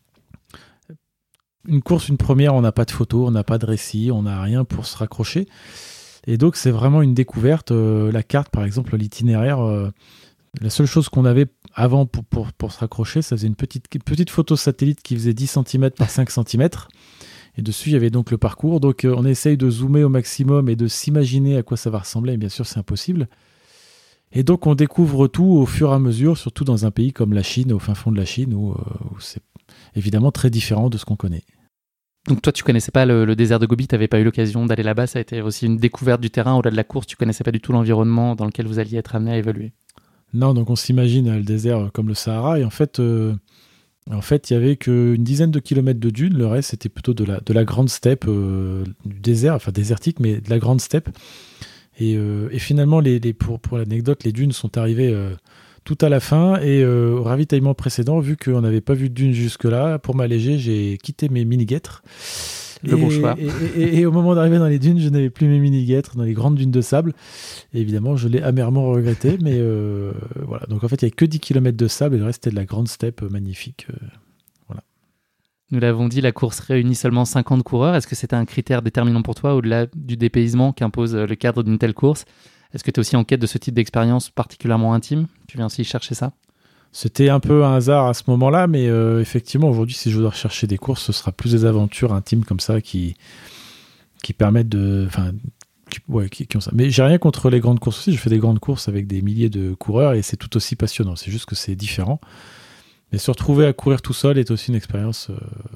une première, on n'a pas de photos, on n'a pas de récit, on n'a rien pour se raccrocher. Et donc, c'est vraiment une découverte. La carte, par exemple, l'itinéraire, la seule chose qu'on avait avant pour se raccrocher, ça faisait une petite photo satellite qui faisait 10 cm par 5 cm. Et dessus, il y avait donc le parcours. Donc, on essaye de zoomer au maximum et de s'imaginer à quoi ça va ressembler. Et bien sûr, c'est impossible. Et donc, on découvre tout au fur et à mesure, surtout dans un pays comme la Chine, au fin fond de la Chine, où c'est évidemment très différent de ce qu'on connaît. Donc toi, tu connaissais pas le désert de Gobi, tu n'avais pas eu l'occasion d'aller là-bas, ça a été aussi une découverte du terrain au-delà de la course, tu connaissais pas du tout l'environnement dans lequel vous alliez être amené à évoluer. Non, donc on s'imagine le désert comme le Sahara, et en fait, il y avait qu'une dizaine de kilomètres de dunes, le reste c'était plutôt de la grande steppe, du désert, enfin désertique, mais de la grande steppe. Et finalement, pour l'anecdote, les dunes sont arrivées tout à la fin, et au ravitaillement précédent, vu qu'on n'avait pas vu de dunes jusque-là, pour m'alléger, j'ai quitté mes mini-guêtres. Le bon choix. Et au moment d'arriver dans les dunes, je n'avais plus mes mini-guêtres dans les grandes dunes de sable. Et évidemment, je l'ai amèrement regretté, mais voilà. Donc en fait, il n'y avait que 10 km de sable, et le reste, c'était de la grande steppe magnifique. Voilà. Nous l'avons dit, la course réunit seulement 50 coureurs. Est-ce que c'était un critère déterminant pour toi, au-delà du dépaysement qu'impose le cadre d'une telle course? Est-ce que tu es aussi en quête de ce type d'expérience particulièrement intime? Tu viens aussi chercher ça? C'était un peu un hasard à ce moment-là, mais effectivement, aujourd'hui, si je dois rechercher des courses, ce sera plus des aventures intimes comme ça qui permettent de... qui ont ça. Mais j'ai rien contre les grandes courses aussi. Je fais des grandes courses avec des milliers de coureurs et c'est tout aussi passionnant. C'est juste que c'est différent. Mais se retrouver à courir tout seul est aussi une expérience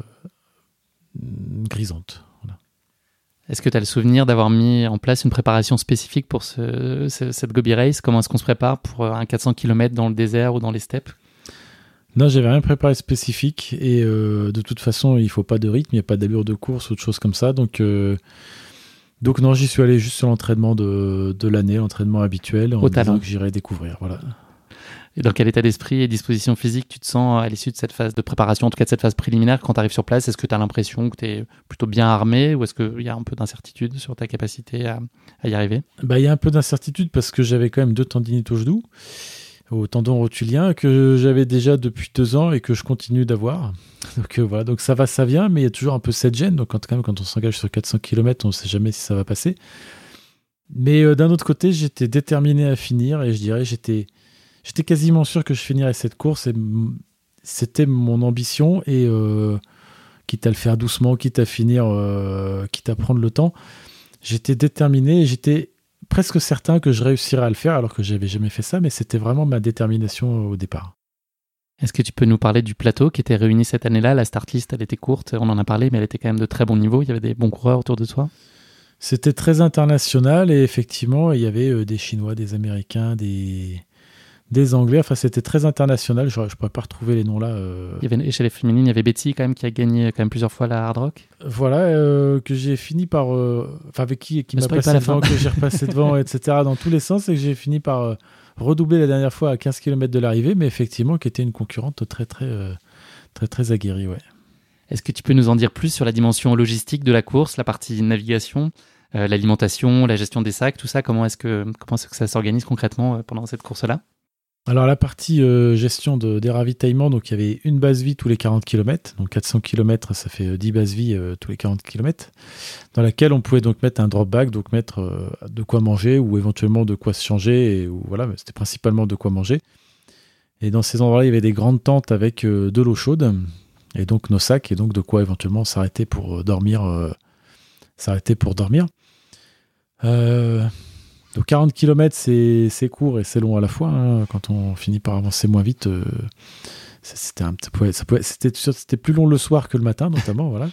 grisante. Voilà. Est-ce que tu as le souvenir d'avoir mis en place une préparation spécifique pour cette Gobi Race? Comment est-ce qu'on se prépare pour un 400 km dans le désert ou dans les steppes? Non, j'avais rien préparé spécifique et de toute façon, il ne faut pas de rythme, il n'y a pas d'allure de course ou de choses comme ça. Donc non, j'y suis allé juste sur l'entraînement de l'année, l'entraînement habituel, en disant que j'irais découvrir. Voilà. Et dans quel état d'esprit et disposition physique tu te sens à l'issue de cette phase de préparation, en tout cas de cette phase préliminaire, quand tu arrives sur place? Est-ce que tu as l'impression que tu es plutôt bien armé ou est-ce qu'il y a un peu d'incertitude sur ta capacité à y arriver? Il y a un peu d'incertitude parce que j'avais quand même 2 tendinites au genou, au tendon rotulien, que j'avais déjà depuis 2 ans et que je continue d'avoir. Donc voilà, donc ça va, ça vient, mais il y a toujours un peu cette gêne. Donc quand on s'engage sur 400 km, on ne sait jamais si ça va passer. Mais d'un autre côté, j'étais déterminé à finir et je dirais j'étais quasiment sûr que je finirais cette course et c'était mon ambition et quitte à le faire doucement, quitte à finir, quitte à prendre le temps, j'étais déterminé et j'étais presque certain que je réussirais à le faire alors que j'avais jamais fait ça, mais c'était vraiment ma détermination au départ. Est-ce que tu peux nous parler du plateau qui était réuni cette année-là? La start list, elle était courte, on en a parlé, mais elle était quand même de très bon niveau. Il y avait des bons coureurs autour de toi? C'était très international et effectivement, il y avait des Chinois, des Américains, des Anglais. Enfin, c'était très international. Je ne pourrais pas retrouver les noms là. Il y avait, chez les féminines, il y avait Betty quand même qui a gagné quand même plusieurs fois la Hard Rock. Voilà, que j'ai fini par... avec qui m'a passé devant, que j'ai repassé devant, etc. dans tous les sens et que j'ai fini par redoubler la dernière fois à 15 km de l'arrivée, mais effectivement qui était une concurrente très aguerrie. Ouais. Est-ce que tu peux nous en dire plus sur la dimension logistique de la course, la partie navigation, l'alimentation, la gestion des sacs, tout ça? Comment est-ce que ça s'organise concrètement pendant cette course-là? Alors la partie gestion des ravitaillements, donc il y avait une base vie tous les 40 km, donc 400 km ça fait 10 bases vie tous les 40 km, dans laquelle on pouvait donc mettre un drop bag, donc mettre de quoi manger ou éventuellement de quoi se changer, voilà, mais c'était principalement de quoi manger. Et dans ces endroits-là, il y avait des grandes tentes avec de l'eau chaude, et donc nos sacs, et donc de quoi éventuellement s'arrêter pour dormir. Donc 40 km, c'est court et c'est long à la fois. Hein. Quand on finit par avancer moins vite, c'était plus long le soir que le matin, notamment. Voilà.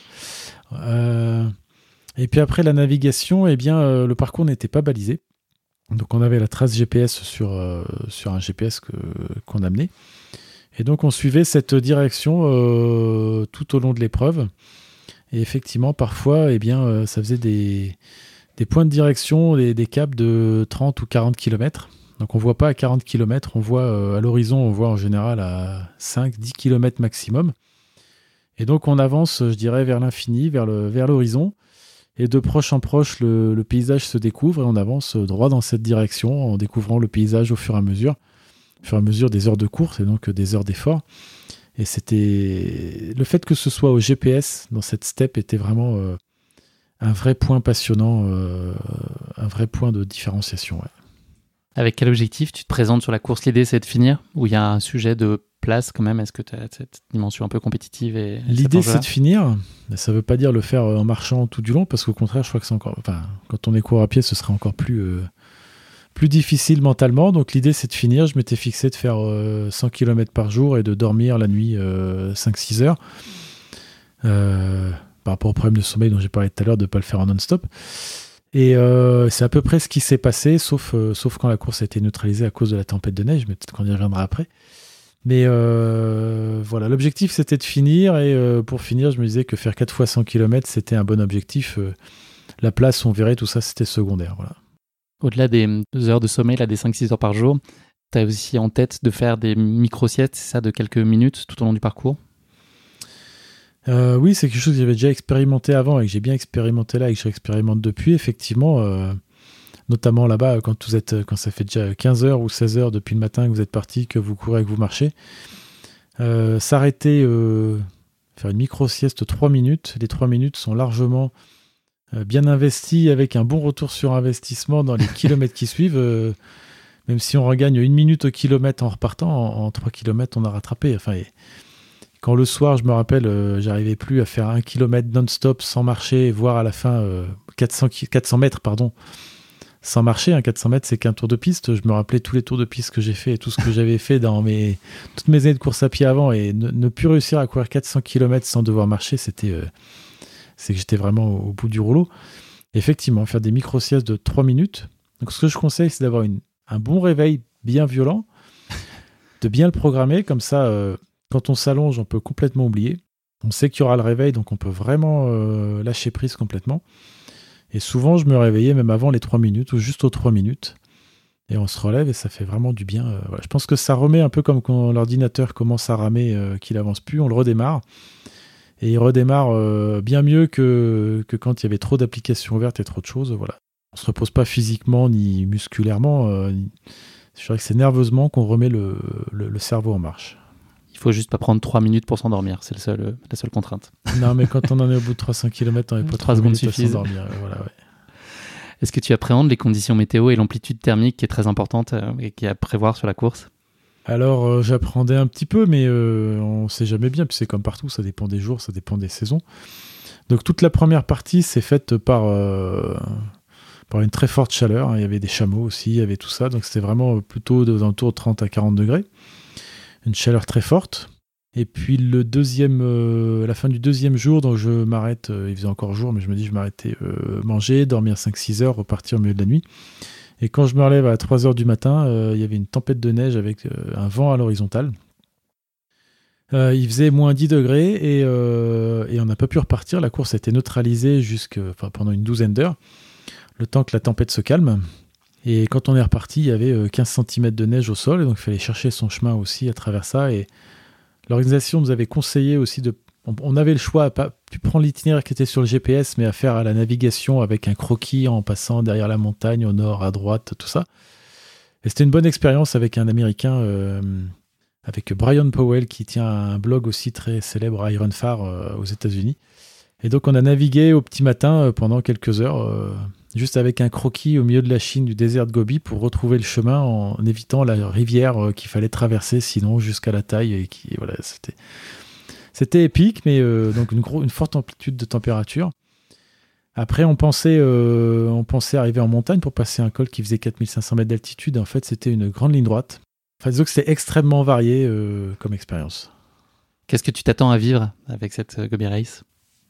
Et puis après la navigation, le parcours n'était pas balisé. Donc on avait la trace GPS sur un GPS qu'on amenait. Et donc on suivait cette direction tout au long de l'épreuve. Et effectivement, parfois, ça faisait des points de direction, des caps de 30 ou 40 km. Donc on ne voit pas à 40 km, on voit à l'horizon, on voit en général à 5-10 km maximum. Et donc on avance, je dirais, vers l'infini, vers l'horizon. Et de proche en proche, le paysage se découvre et on avance droit dans cette direction en découvrant le paysage au fur et à mesure des heures de course et donc des heures d'effort. Et c'était le fait que ce soit au GPS dans cette steppe était vraiment un vrai point passionnant, un vrai point de différenciation. Ouais. Avec quel objectif tu te présentes sur la course? L'idée, c'est de finir ou il y a un sujet de place quand même? Est-ce que tu as cette dimension un peu compétitive L'idée, c'est de finir. Ça ne veut pas dire le faire en marchant tout du long, parce qu'au contraire, je crois que c'est encore... Enfin, quand on est court à pied, ce sera encore plus difficile mentalement. Donc l'idée, c'est de finir. Je m'étais fixé de faire 100 km par jour et de dormir la nuit 5-6 heures. Par rapport au problème de sommeil dont j'ai parlé tout à l'heure, de ne pas le faire en non-stop. Et c'est à peu près ce qui s'est passé, sauf quand la course a été neutralisée à cause de la tempête de neige, mais peut-être qu'on y reviendra après. Mais voilà, l'objectif c'était de finir, et pour finir, je me disais que faire 4 fois 100 km, c'était un bon objectif. La place, on verrait, tout ça, c'était secondaire. Voilà. Au-delà des heures de sommeil, là, des 5-6 heures par jour, tu as aussi en tête de faire des micro-siestes, c'est ça, de quelques minutes tout au long du parcours? Oui, c'est quelque chose que j'avais déjà expérimenté avant et que j'ai bien expérimenté là et que je réexpérimente depuis. Effectivement, notamment là-bas, quand ça fait déjà 15 heures ou 16 heures depuis le matin que vous êtes parti, que vous courez et que vous marchez, s'arrêter, faire une micro-sieste 3 minutes. Les 3 minutes sont largement bien investies avec un bon retour sur investissement dans les kilomètres qui suivent. Même si on regagne 1 minute au kilomètre en repartant, en 3 kilomètres, on a rattrapé. Enfin, quand le soir, je me rappelle, j'arrivais plus à faire 1 kilomètre non-stop sans marcher, voire à la fin 400 mètres, sans marcher. 400 mètres, c'est qu'un tour de piste. Je me rappelais tous les tours de piste que j'ai fait et tout ce que j'avais fait dans toutes mes années de course à pied avant. Et ne plus réussir à courir 400 km sans devoir marcher, c'est que j'étais vraiment au bout du rouleau. Et effectivement, faire des micro-siestes de 3 minutes. Donc, ce que je conseille, c'est d'avoir un bon réveil bien violent, de bien le programmer. Comme ça, quand on s'allonge, on peut complètement oublier. On sait qu'il y aura le réveil, donc on peut vraiment lâcher prise complètement. Et souvent, je me réveillais même avant les 3 minutes ou juste aux 3 minutes. Et on se relève et ça fait vraiment du bien. Voilà. Je pense que ça remet un peu comme quand l'ordinateur commence à ramer, qu'il avance plus, on le redémarre. Et il redémarre bien mieux que quand il y avait trop d'applications ouvertes et trop de choses. Voilà. On ne se repose pas physiquement ni musculairement. Je dirais que c'est nerveusement qu'on remet le cerveau en marche. Il faut juste pas prendre 3 minutes pour s'endormir, c'est la seule contrainte. Non, mais quand on en est au bout de 300 km, on n'est pas 3 secondes minutes à suffisent. s'endormir. Voilà, ouais. Est-ce que tu appréhendes les conditions météo et l'amplitude thermique qui est très importante et qui est à prévoir sur la course ? Alors, j'appréhendais un petit peu, mais on ne sait jamais bien. Puis c'est comme partout, ça dépend des jours, ça dépend des saisons. Donc toute la première partie, c'est faite par une très forte chaleur. Il y avait des chameaux aussi, il y avait tout ça. Donc c'était vraiment plutôt aux alentours de 30 à 40 degrés. Une chaleur très forte. Et puis la fin du deuxième jour, donc je m'arrête, il faisait encore jour, mais je me dis je m'arrêtais manger, dormir 5-6 heures, repartir au milieu de la nuit. Et quand je me relève à 3 heures du matin, il y avait une tempête de neige avec un vent à l'horizontale. Il faisait moins 10 degrés et on n'a pas pu repartir. La course a été neutralisée pendant une douzaine d'heures, le temps que la tempête se calme. Et quand on est reparti, il y avait 15 cm de neige au sol, et donc il fallait chercher son chemin aussi à travers ça. Et l'organisation nous avait conseillé aussi on avait le choix à pas prendre l'itinéraire qui était sur le GPS, mais à faire à la navigation avec un croquis en passant derrière la montagne, au nord, à droite, tout ça. Et c'était une bonne expérience avec un Américain, avec Brian Powell, qui tient un blog aussi très célèbre, Ironfar, aux États-Unis. Et donc on a navigué au petit matin pendant quelques heures, juste avec un croquis au milieu de la Chine, du désert de Gobi, pour retrouver le chemin en évitant la rivière qu'il fallait traverser, sinon jusqu'à la taille. Et voilà, c'était épique, mais donc une forte amplitude de température. Après, on pensait arriver en montagne pour passer un col qui faisait 4500 mètres d'altitude. En fait, c'était une grande ligne droite. Enfin, disons que c'était extrêmement varié comme expérience. Qu'est-ce que tu t'attends à vivre avec cette Gobi Race ?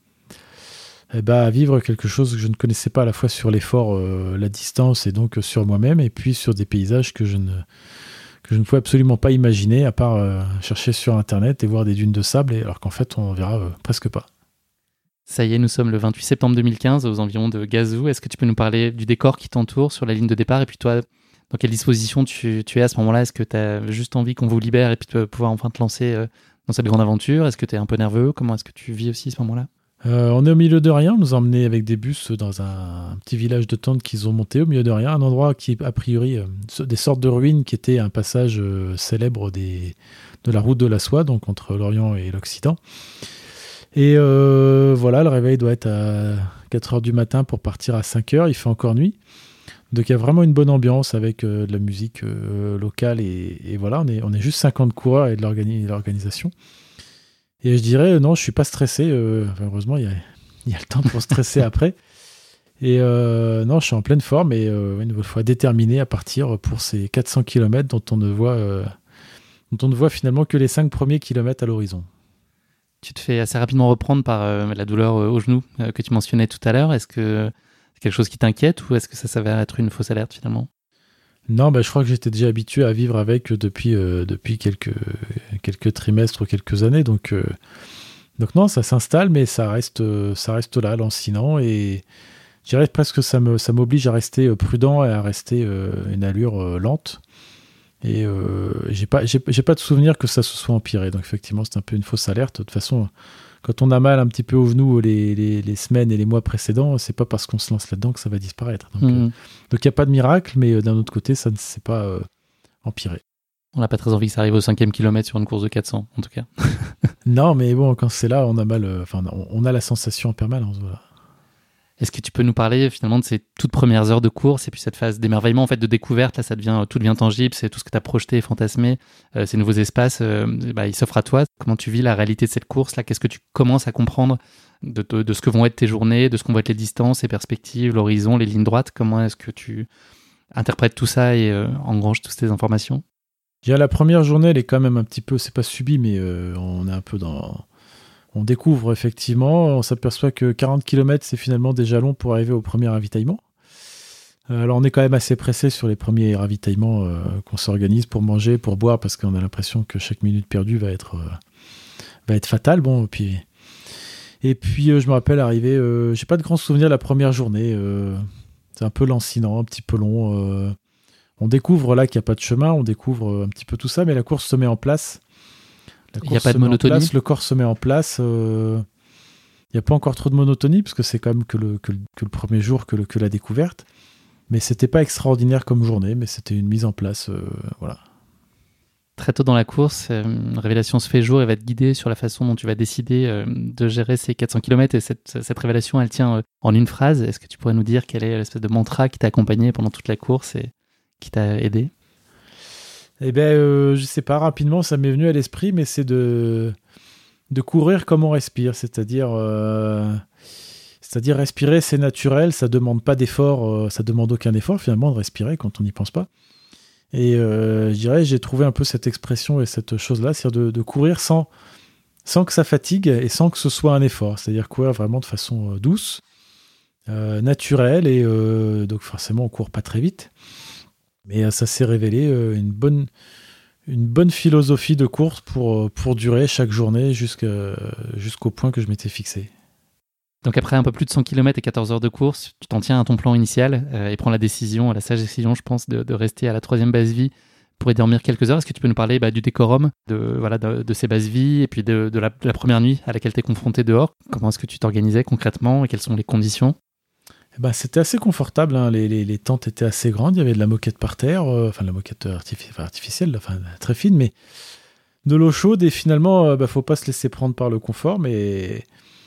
À vivre quelque chose que je ne connaissais pas, à la fois sur l'effort, la distance et donc sur moi-même, et puis sur des paysages que je ne pouvais absolument pas imaginer, à part chercher sur Internet et voir des dunes de sable, alors qu'en fait, on verra presque pas. Ça y est, nous sommes le 28 septembre 2015, aux environs de Gazou. Est-ce que tu peux nous parler du décor qui t'entoure sur la ligne de départ ? Et puis toi, dans quelle disposition tu es à ce moment-là ? Est-ce que tu as juste envie qu'on vous libère et puis de pouvoir enfin te lancer dans cette grande aventure ? Est-ce que tu es un peu nerveux ? Comment est-ce que tu vis aussi à ce moment-là ? On est au milieu de rien. On nous a emmenés avec des bus dans un petit village de tentes qu'ils ont monté au milieu de rien. Un endroit qui, a priori, des sortes de ruines qui était un passage célèbre de la route de la soie, donc entre l'Orient et l'Occident. Et voilà, le réveil doit être à 4 heures du matin pour partir à 5 heures. Il fait encore nuit. Donc il y a vraiment une bonne ambiance avec de la musique locale. Et voilà, on est juste 50 coureurs et de l'organisation. Et je dirais, non, je ne suis pas stressé. Heureusement, il y a le temps pour stresser après. Et non, je suis en pleine forme et une nouvelle fois déterminé à partir pour ces 400 km dont on ne voit finalement que les 5 premiers kilomètres à l'horizon. Tu te fais assez rapidement reprendre par la douleur au genou que tu mentionnais tout à l'heure. Est-ce que c'est quelque chose qui t'inquiète ou est-ce que ça s'avère être une fausse alerte finalement ? Non, je crois que j'étais déjà habitué à vivre avec depuis quelques trimestres ou quelques années. Donc non, ça s'installe, mais ça reste là, lancinant. Et je dirais presque que ça m'oblige à rester prudent et à rester une allure lente. Et j'ai pas de souvenir que ça se soit empiré. Donc effectivement, c'est un peu une fausse alerte. De toute façon, quand on a mal un petit peu au genou les semaines et les mois précédents, c'est pas parce qu'on se lance là-dedans que ça va disparaître. Donc il n'y a pas de miracle, mais d'un autre côté, ça ne s'est pas empiré. On n'a pas très envie que ça arrive au 5e kilomètre sur une course de 400, en tout cas. Non, mais bon, quand c'est là, on a mal. On a la sensation en permanence. Voilà. Est-ce que tu peux nous parler finalement de ces toutes premières heures de course et puis cette phase d'émerveillement, en fait, de découverte? Là, tout devient tangible, c'est tout ce que tu as projeté, fantasmé, ces nouveaux espaces, ils s'offrent à toi. Comment tu vis la réalité de cette course-là? Qu'est-ce que tu commences à comprendre de ce que vont être tes journées, de ce qu'on vont être les distances, les perspectives, l'horizon, les lignes droites? Comment est-ce que tu interprètes tout ça et engranges toutes ces informations? La première journée, elle est quand même un petit peu, c'est pas subi, mais on est un peu dans... On découvre effectivement, on s'aperçoit que 40 km, c'est finalement déjà long pour arriver au premier ravitaillement. Alors on est quand même assez pressé sur les premiers ravitaillements qu'on s'organise pour manger, pour boire, parce qu'on a l'impression que chaque minute perdue va être fatale. Bon, et puis je me rappelle arriver, j'ai pas de grands souvenirs de la première journée. C'est un peu lancinant, un petit peu long. On découvre là qu'il n'y a pas de chemin, on découvre un petit peu tout ça, mais la course se met en place. Il n'y a pas de monotonie. Le corps se met en place. Il n'y a pas encore trop de monotonie, parce que c'est quand même que le premier jour, que la découverte. Mais c'était pas extraordinaire comme journée, mais c'était une mise en place. Voilà. Très tôt dans la course, une révélation se fait jour et va te guider sur la façon dont tu vas décider de gérer ces 400 km. Et cette révélation, elle tient en une phrase. Est-ce que tu pourrais nous dire quelle est l'espèce de mantra qui t'a accompagné pendant toute la course et qui t'a aidé? Eh bien, je sais pas, rapidement, ça m'est venu à l'esprit, mais c'est de courir comme on respire, c'est-à-dire respirer, c'est naturel, ça demande pas d'effort, ça demande aucun effort finalement de respirer quand on n'y pense pas. Et je dirais, j'ai trouvé un peu cette expression et cette chose-là, c'est-à-dire de courir sans que ça fatigue et sans que ce soit un effort, c'est-à-dire courir vraiment de façon douce, naturelle, et donc forcément on court pas très vite. Mais ça s'est révélé une bonne philosophie de course pour durer chaque journée jusqu'au point que je m'étais fixé. Donc après un peu plus de 100 km et 14 heures de course, tu t'en tiens à ton plan initial et prends la sage décision, je pense, de rester à la 3e base vie pour y dormir quelques heures. Est-ce que tu peux nous parler du décorum, de ces bases vie et puis de la première nuit à laquelle tu es confronté dehors? Comment est-ce que tu t'organisais concrètement et quelles sont les conditions? C'était assez confortable, hein. Les tentes étaient assez grandes, il y avait de la moquette par terre, de la moquette artificielle, très fine, mais de l'eau chaude, et finalement, faut pas se laisser prendre par le confort, mais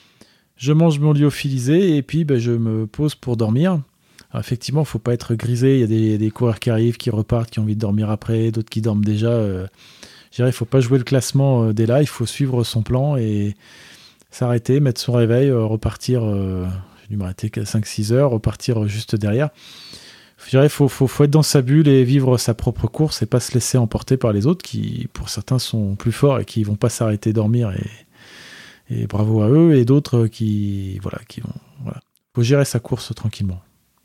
je mange mon lyophilisé, et puis je me pose pour dormir. Alors, effectivement, faut pas être grisé, il y a des coureurs qui arrivent, qui repartent, qui ont envie de dormir après, d'autres qui dorment déjà. Je dirais, il faut pas jouer le classement dès là, il faut suivre son plan et s'arrêter, mettre son réveil, repartir... dû m'arrêter 5-6 heures, repartir juste derrière. Je dirais, faut être dans sa bulle et vivre sa propre course et pas se laisser emporter par les autres qui, pour certains, sont plus forts et qui vont pas s'arrêter dormir, et bravo à eux, et d'autres qui vont... Voilà. Faut gérer sa course tranquillement.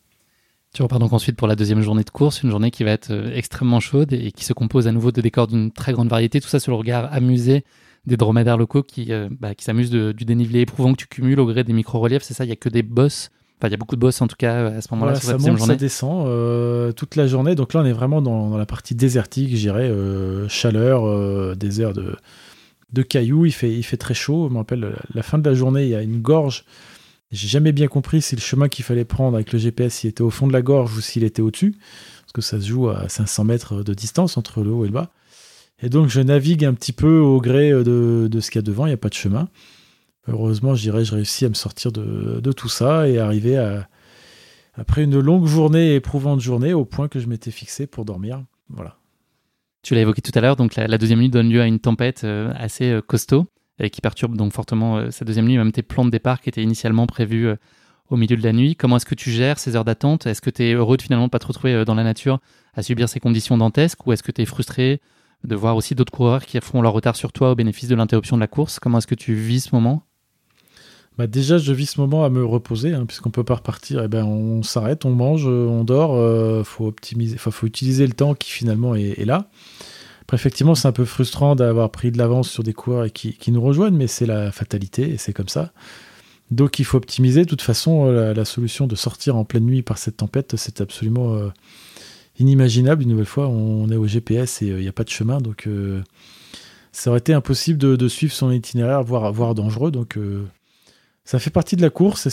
Tu repars donc ensuite pour la 2e journée de course, une journée qui va être extrêmement chaude et qui se compose à nouveau de décors d'une très grande variété, tout ça sur le regard amusé des dromadaires locaux qui s'amusent du dénivelé éprouvant que tu cumules au gré des micro-reliefs. C'est ça, il n'y a que des bosses. Enfin, il y a beaucoup de bosses en tout cas à ce moment-là, voilà, sur cette deuxième journée. Ça descend toute la journée. Donc là, on est vraiment dans la partie désertique, je dirais, chaleur, désert de cailloux. Il fait très chaud. Je me rappelle, la fin de la journée, il y a une gorge. J'ai jamais bien compris si le chemin qu'il fallait prendre avec le GPS, s'il était au fond de la gorge ou s'il était au-dessus. Parce que ça se joue à 500 mètres de distance entre le haut et le bas. Et donc, je navigue un petit peu au gré de ce qu'il y a devant. Il n'y a pas de chemin. Heureusement, je réussis à me sortir de tout ça et arriver après une longue journée, éprouvante journée, au point que je m'étais fixé pour dormir. Voilà. Tu l'as évoqué tout à l'heure, donc la 2e nuit donne lieu à une tempête assez costaud et qui perturbe donc fortement cette 2e nuit, même tes plans de départ qui étaient initialement prévus au milieu de la nuit. Comment est-ce que tu gères ces heures d'attente? Est-ce que tu es heureux de finalement pas te retrouver dans la nature à subir ces conditions dantesques, ou est-ce que tu es frustré de voir aussi d'autres coureurs qui feront leur retard sur toi au bénéfice de l'interruption de la course? Comment est-ce que tu vis ce moment? Déjà, je vis ce moment à me reposer, puisqu'on peut pas repartir. On s'arrête, on mange, on dort. Faut utiliser le temps qui finalement est là. Après, effectivement, c'est un peu frustrant d'avoir pris de l'avance sur des coureurs qui nous rejoignent, mais c'est la fatalité et c'est comme ça. Donc, il faut optimiser. De toute façon, la solution de sortir en pleine nuit par cette tempête, c'est absolument inimaginable. Une nouvelle fois, on est au GPS et il n'y a pas de chemin, donc ça aurait été impossible de suivre son itinéraire, voire dangereux. Donc, ça fait partie de la course et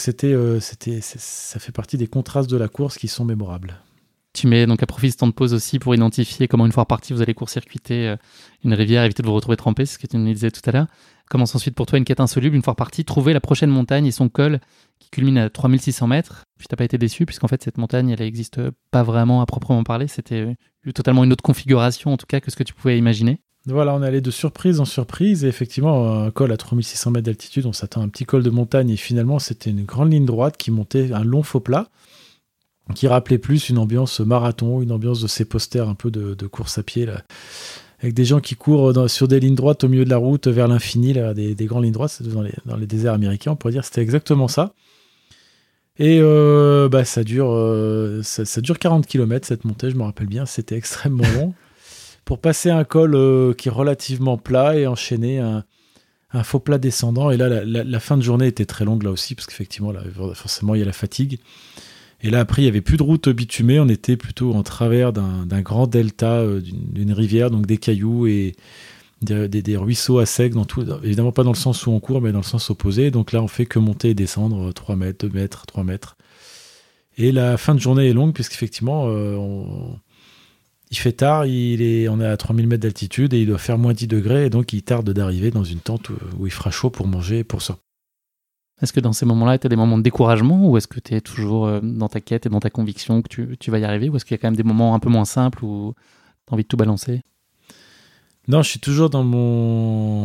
ça fait partie des contrastes de la course qui sont mémorables. Tu mets donc à profit ce temps de pause aussi pour identifier comment, une fois reparti, vous allez court-circuiter une rivière, éviter de vous retrouver trempé, c'est ce que tu nous disais tout à l'heure. Commence ensuite pour toi une quête insoluble. Une fois reparti, trouver la prochaine montagne et son col qui culmine à 3600 mètres. Puis t'as pas été déçu puisqu'en fait cette montagne, elle n'existe pas vraiment à proprement parler. C'était totalement une autre configuration en tout cas que ce que tu pouvais imaginer. Voilà, on est allé de surprise en surprise et effectivement un col à 3600 mètres d'altitude, on s'attend à un petit col de montagne et finalement c'était une grande ligne droite qui montait un long faux plat qui rappelait plus une ambiance marathon, une ambiance de ces posters un peu de course à pied là, avec des gens qui courent sur des lignes droites au milieu de la route vers l'infini, là, des grandes lignes droites, c'est dans les déserts américains, on pourrait dire, c'était exactement ça. Et ça dure 40 km cette montée, je me rappelle bien, c'était extrêmement long. Pour passer un col qui est relativement plat et enchaîner un faux plat descendant. Et là, la fin de journée était très longue là aussi, parce qu'effectivement, là, forcément, il y a la fatigue. Et là, après, il n'y avait plus de route bitumée, on était plutôt en travers d'un grand delta, d'une rivière, donc des cailloux et des ruisseaux à sec, évidemment pas dans le sens où on court, mais dans le sens opposé. Donc là, on fait que monter et descendre 3 mètres, 2 mètres, 3 mètres. Et la fin de journée est longue, puisqu'effectivement, il fait tard, on est à 3000 mètres d'altitude et il doit faire moins 10 degrés, et donc il tarde d'arriver dans une tente où il fera chaud pour manger et pour se... Est-ce que dans ces moments-là, tu as des moments de découragement ou est-ce que tu es toujours dans ta quête et dans ta conviction que tu vas y arriver, ou est-ce qu'il y a quand même des moments un peu moins simples où tu as envie de tout balancer? Non, je suis toujours dans mon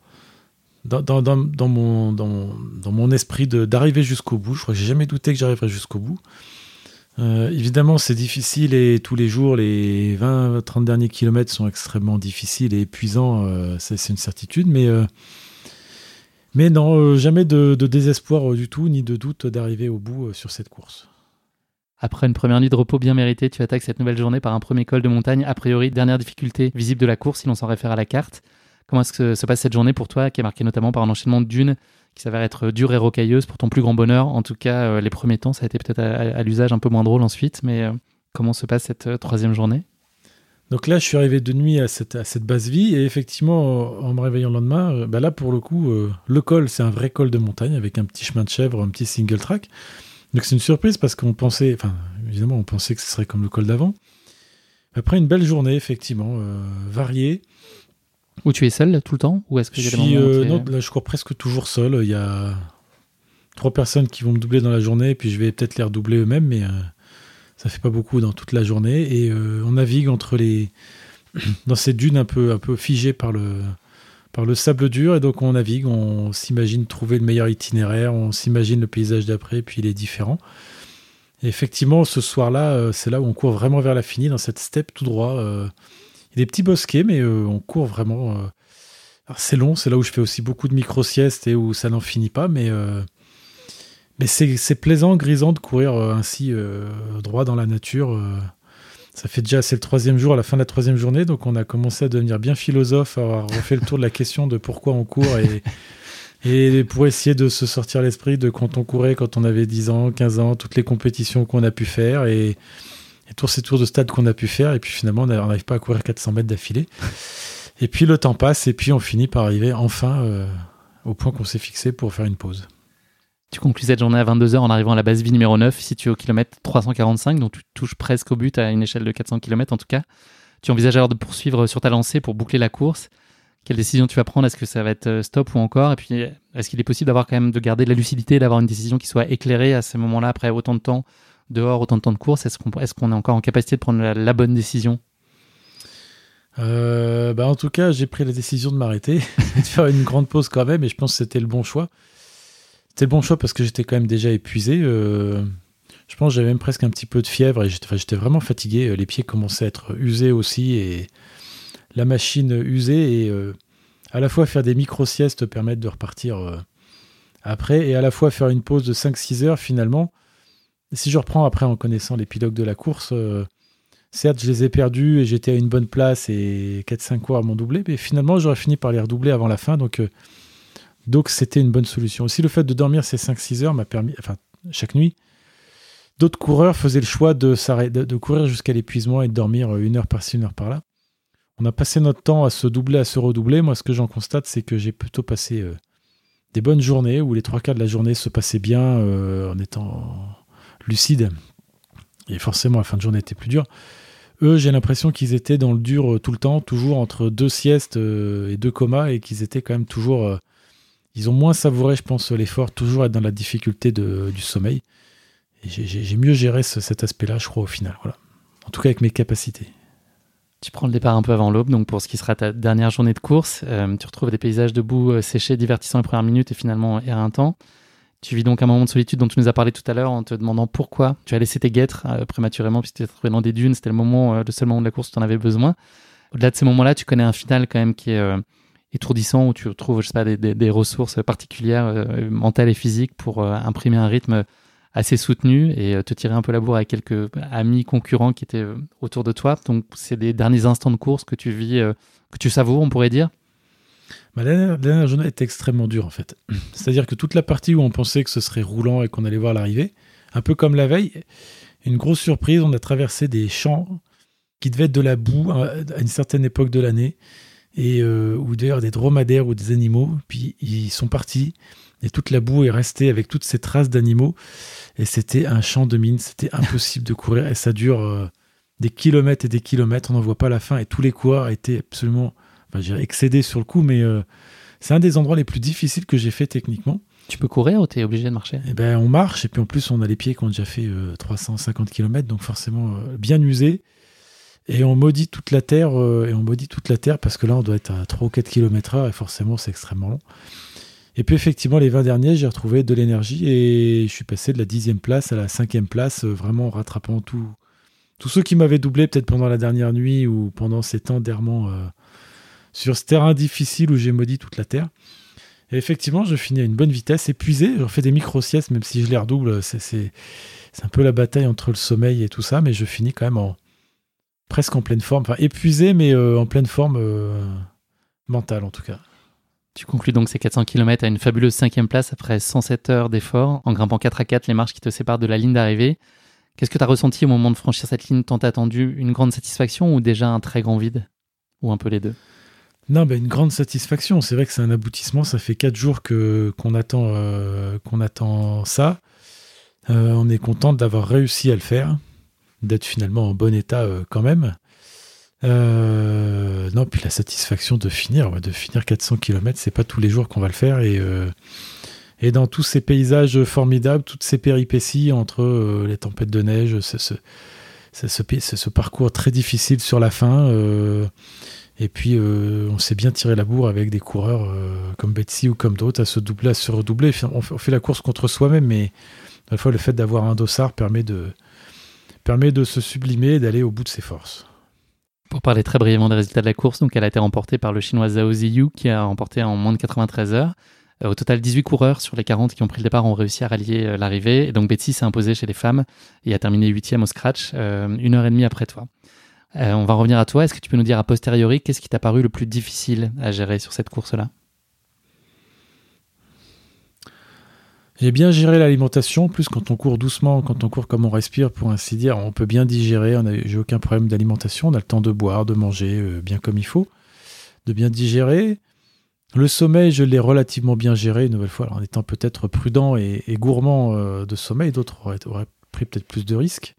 esprit d'arriver jusqu'au bout. Je crois que j'ai jamais douté que j'arriverais jusqu'au bout. Évidemment, c'est difficile et tous les jours, les 20-30 derniers kilomètres sont extrêmement difficiles et épuisants, c'est une certitude, mais non, jamais de désespoir du tout, ni de doute d'arriver au bout sur cette course. Après une première nuit de repos bien méritée, tu attaques cette nouvelle journée par un premier col de montagne, a priori dernière difficulté visible de la course si l'on s'en réfère à la carte. Comment est-ce que se passe cette journée pour toi, qui est marquée notamment par un enchaînement de dunes qui s'avère être dure et rocailleuse pour ton plus grand bonheur? En tout cas, les premiers temps, ça a été peut-être à l'usage un peu moins drôle ensuite, mais comment se passe cette troisième journée? Donc là, je suis arrivé de nuit à cette basse vie, et effectivement, en me réveillant le lendemain, là, pour le coup, le col, c'est un vrai col de montagne, avec un petit chemin de chèvre, un petit single track. Donc c'est une surprise, parce qu'on pensait, évidemment, on pensait que ce serait comme le col d'avant. Après une belle journée, effectivement, variée. Où tu es seul tout le temps, ou est-ce que non, là, je cours presque toujours seul. Il y a 3 personnes qui vont me doubler dans la journée, et puis je vais peut-être les redoubler eux-mêmes, mais ça fait pas beaucoup dans toute la journée. Et on navigue dans ces dunes un peu figées par le sable dur, et donc on navigue, on s'imagine trouver le meilleur itinéraire, on s'imagine le paysage d'après, puis il est différent. Et effectivement, ce soir-là, c'est là où on court vraiment vers la finie, dans cette steppe tout droit. Il y a des petits bosquets, mais on court vraiment. Alors c'est long, c'est là où je fais aussi beaucoup de micro-siestes et où ça n'en finit pas, mais c'est plaisant, grisant de courir ainsi droit dans la nature. C'est le 3e jour, à la fin de la 3e journée, donc on a commencé à devenir bien philosophe, à avoir refait le tour de la question de pourquoi on court et pour essayer de se sortir l'esprit de quand on courait, quand on avait 10 ans, 15 ans, toutes les compétitions qu'on a pu faire et tous ces tours de stade qu'on a pu faire, et puis finalement on n'arrive pas à courir 400 mètres d'affilée. Et puis le temps passe, et puis on finit par arriver enfin au point qu'on s'est fixé pour faire une pause. Tu conclus cette journée à 22h en arrivant à la base vie numéro 9, située au kilomètre 345, donc tu touches presque au but à une échelle de 400 km en tout cas. Tu envisages alors de poursuivre sur ta lancée pour boucler la course. Quelle décision tu vas prendre? Est-ce que ça va être stop ou encore? Et puis, est-ce qu'il est possible de garder de la lucidité, d'avoir une décision qui soit éclairée à ce moment-là, après autant de temps dehors, autant de temps de course? Est-ce qu'on est encore en capacité de prendre la bonne décision? En tout cas, j'ai pris la décision de m'arrêter, de faire une grande pause quand même, et je pense que c'était le bon choix. C'était le bon choix parce que j'étais quand même déjà épuisé. Je pense que j'avais même presque un petit peu de fièvre et j'étais vraiment fatigué. Les pieds commençaient à être usés aussi et la machine usée. Et à la fois faire des micro-siestes permettre de repartir après, et à la fois faire une pause de 5-6 heures finalement. Et si je reprends après en connaissant l'épilogue de la course, certes je les ai perdus et j'étais à une bonne place et 4-5 coureurs m'ont doublé, mais finalement j'aurais fini par les redoubler avant la fin. Donc c'était une bonne solution. Aussi le fait de dormir ces 5-6 heures m'a permis, chaque nuit, d'autres coureurs faisaient le choix de courir jusqu'à l'épuisement et de dormir 1 heure par-ci, 1 heure par-là. On a passé notre temps à se doubler, à se redoubler. Moi, ce que j'en constate, c'est que j'ai plutôt passé des bonnes journées où les 3/4 de la journée se passaient bien en étant lucide. Et forcément, la fin de journée était plus dure. Eux, j'ai l'impression qu'ils étaient dans le dur tout le temps, toujours entre 2 siestes et 2 comas, et qu'ils étaient quand même toujours ils ont moins savouré, je pense, l'effort, toujours être dans la difficulté du sommeil. Et j'ai mieux géré cet aspect-là, je crois, au final. Voilà. En tout cas, avec mes capacités. Tu prends le départ un peu avant l'aube, donc pour ce qui sera ta dernière journée de course, tu retrouves des paysages debout, séchés, divertissants les premières minutes et finalement éreintants. Tu vis donc un moment de solitude dont tu nous as parlé tout à l'heure en te demandant pourquoi tu as laissé tes guêtres prématurément puisque tu t'es trouvé dans des dunes, c'était le seul moment de la course où tu en avais besoin. Au-delà de ces moments-là, tu connais un final quand même qui est étourdissant, où tu retrouves, je sais pas, des ressources particulières, mentales et physiques pour imprimer un rythme assez soutenu et te tirer un peu la bourre avec quelques amis concurrents qui étaient autour de toi. Donc, c'est des derniers instants de course que tu vis, que tu savoures, on pourrait dire. La dernière journée était extrêmement dure, en fait. C'est-à-dire que toute la partie où on pensait que ce serait roulant et qu'on allait voir l'arrivée, un peu comme la veille, une grosse surprise, on a traversé des champs qui devaient être de la boue à une certaine époque de l'année, et où d'ailleurs des dromadaires ou des animaux, puis ils sont partis, et toute la boue est restée avec toutes ces traces d'animaux, et c'était un champ de mine, c'était impossible de courir, et ça dure des kilomètres et des kilomètres, on n'en voit pas la fin, et tous les coureurs étaient absolument, j'ai excédé sur le coup, mais c'est un des endroits les plus difficiles que j'ai fait techniquement. Tu peux courir ou tu es obligé de marcher ? Eh ben, on marche, et puis en plus on a les pieds qui ont déjà fait 350 km, donc forcément bien usés. Et on maudit toute la terre, parce que là, on doit être à 3 ou 4 km/h, et forcément, c'est extrêmement long. Et puis, effectivement, les 20 derniers, j'ai retrouvé de l'énergie, et je suis passé de la 10e place à la 5e place, vraiment en rattrapant tous ceux qui m'avaient doublé, peut-être pendant la dernière nuit, ou pendant ces temps d'errement sur ce terrain difficile où j'ai maudit toute la terre. Et effectivement, je finis à une bonne vitesse, épuisé, je refais des micro-siestes, même si je les redouble, c'est un peu la bataille entre le sommeil et tout ça, mais je finis quand même presque en pleine forme, enfin épuisé, mais en pleine forme mentale en tout cas. Tu conclus donc ces 400 km à une fabuleuse 5e place après 107 heures d'effort, en grimpant 4 à 4 les marches qui te séparent de la ligne d'arrivée. Qu'est-ce que tu as ressenti au moment de franchir cette ligne tant attendue ? Une grande satisfaction ou déjà un très grand vide ? Ou un peu les deux ? Non, une grande satisfaction. C'est vrai que c'est un aboutissement. Ça fait 4 jours qu'on attend ça. On est content d'avoir réussi à le faire, d'être finalement en bon état quand même. Non, puis la satisfaction de finir 400 km, c'est pas tous les jours qu'on va le faire. Et dans tous ces paysages formidables, toutes ces péripéties entre les tempêtes de neige, ce parcours très difficile sur la fin, et puis on s'est bien tiré la bourre avec des coureurs comme Betsy ou comme d'autres à se redoubler. On fait la course contre soi-même, mais à la fois le fait d'avoir un dossard permet de se sublimer et d'aller au bout de ses forces. Pour parler très brièvement des résultats de la course, donc elle a été remportée par le chinois Zhao Ziyu qui a remporté en moins de 93 heures. Au total, 18 coureurs sur les 40 qui ont pris le départ ont réussi à rallier l'arrivée. Et donc Betsy s'est imposée chez les femmes et a terminé 8e au scratch, 1h30 après toi. On va revenir à toi. Est-ce que tu peux nous dire a posteriori qu'est-ce qui t'a paru le plus difficile à gérer sur cette course-là ? J'ai bien géré l'alimentation, plus quand on court doucement, quand on court comme on respire, pour ainsi dire, on peut bien digérer, j'ai aucun problème d'alimentation, on a le temps de boire, de manger bien comme il faut, de bien digérer. Le sommeil, je l'ai relativement bien géré, une nouvelle fois, alors en étant peut-être prudent et gourmand de sommeil, d'autres auraient pris peut-être plus de risques.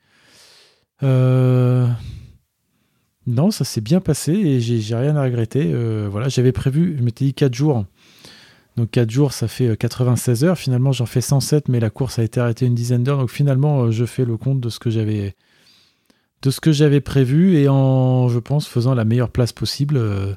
Non, ça s'est bien passé et j'ai rien à regretter. Voilà, j'avais prévu, je m'étais dit 4 jours. Donc 4 jours, ça fait 96 heures. Finalement, j'en fais 107, mais la course a été arrêtée une dizaine d'heures. Donc finalement, je fais le compte de ce que j'avais prévu et je pense, faisant la meilleure place possible.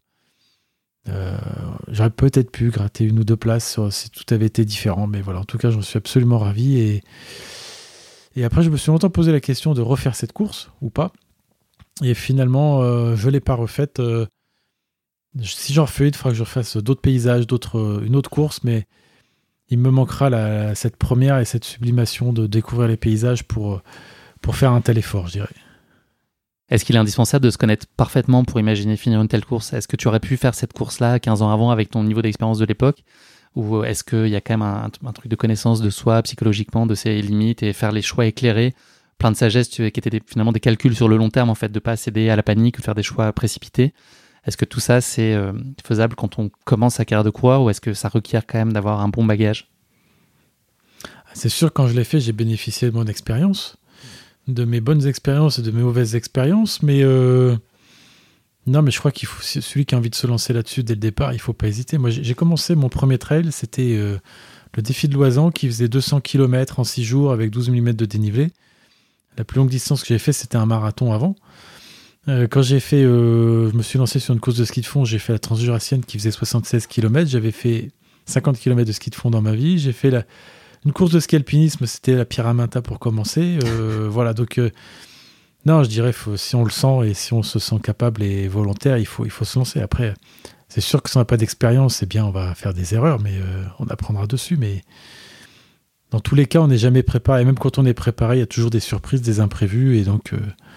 J'aurais peut-être pu gratter 1 ou 2 places si tout avait été différent. Mais voilà, en tout cas, j'en suis absolument ravi. Et après, je me suis longtemps posé la question de refaire cette course ou pas. Et finalement, je ne l'ai pas refaite. Si j'en refais une, il faudra que je refasse d'autres paysages, une autre course, mais il me manquera cette première et cette sublimation de découvrir les paysages pour faire un tel effort, je dirais. Est-ce qu'il est indispensable de se connaître parfaitement pour imaginer finir une telle course ? Est-ce que tu aurais pu faire cette course-là 15 ans avant avec ton niveau d'expérience de l'époque ? Ou est-ce qu'il y a quand même un truc de connaissance de soi psychologiquement, de ses limites et faire les choix éclairés, plein de sagesse qui étaient finalement des calculs sur le long terme en fait, de ne pas céder à la panique ou faire des choix précipités ? Est-ce que tout ça, c'est faisable quand on commence sa carrière de coureur ou est-ce que ça requiert quand même d'avoir un bon bagage ? C'est sûr, quand je l'ai fait, j'ai bénéficié de mon expérience, de mes bonnes expériences et de mes mauvaises expériences, mais Non, mais je crois qu'il faut celui qui a envie de se lancer là-dessus dès le départ, il faut pas hésiter. Moi, j'ai commencé mon premier trail, c'était le défi de Loisan qui faisait 200 km en 6 jours avec 12 mm de dénivelé. La plus longue distance que j'ai fait, c'était un marathon avant. Quand je me suis lancé sur une course de ski de fond, j'ai fait la Transjurassienne qui faisait 76 km. J'avais fait 50 km de ski de fond dans ma vie. J'ai fait une course de ski alpinisme, c'était la Pyramenta pour commencer. Voilà, donc non, je dirais, si on le sent et si on se sent capable et volontaire, il faut se lancer. Après, c'est sûr que si on n'a pas d'expérience, c'est bien, on va faire des erreurs, mais on apprendra dessus. Mais dans tous les cas, on n'est jamais préparé. Et même quand on est préparé, il y a toujours des surprises, des imprévus. Et donc,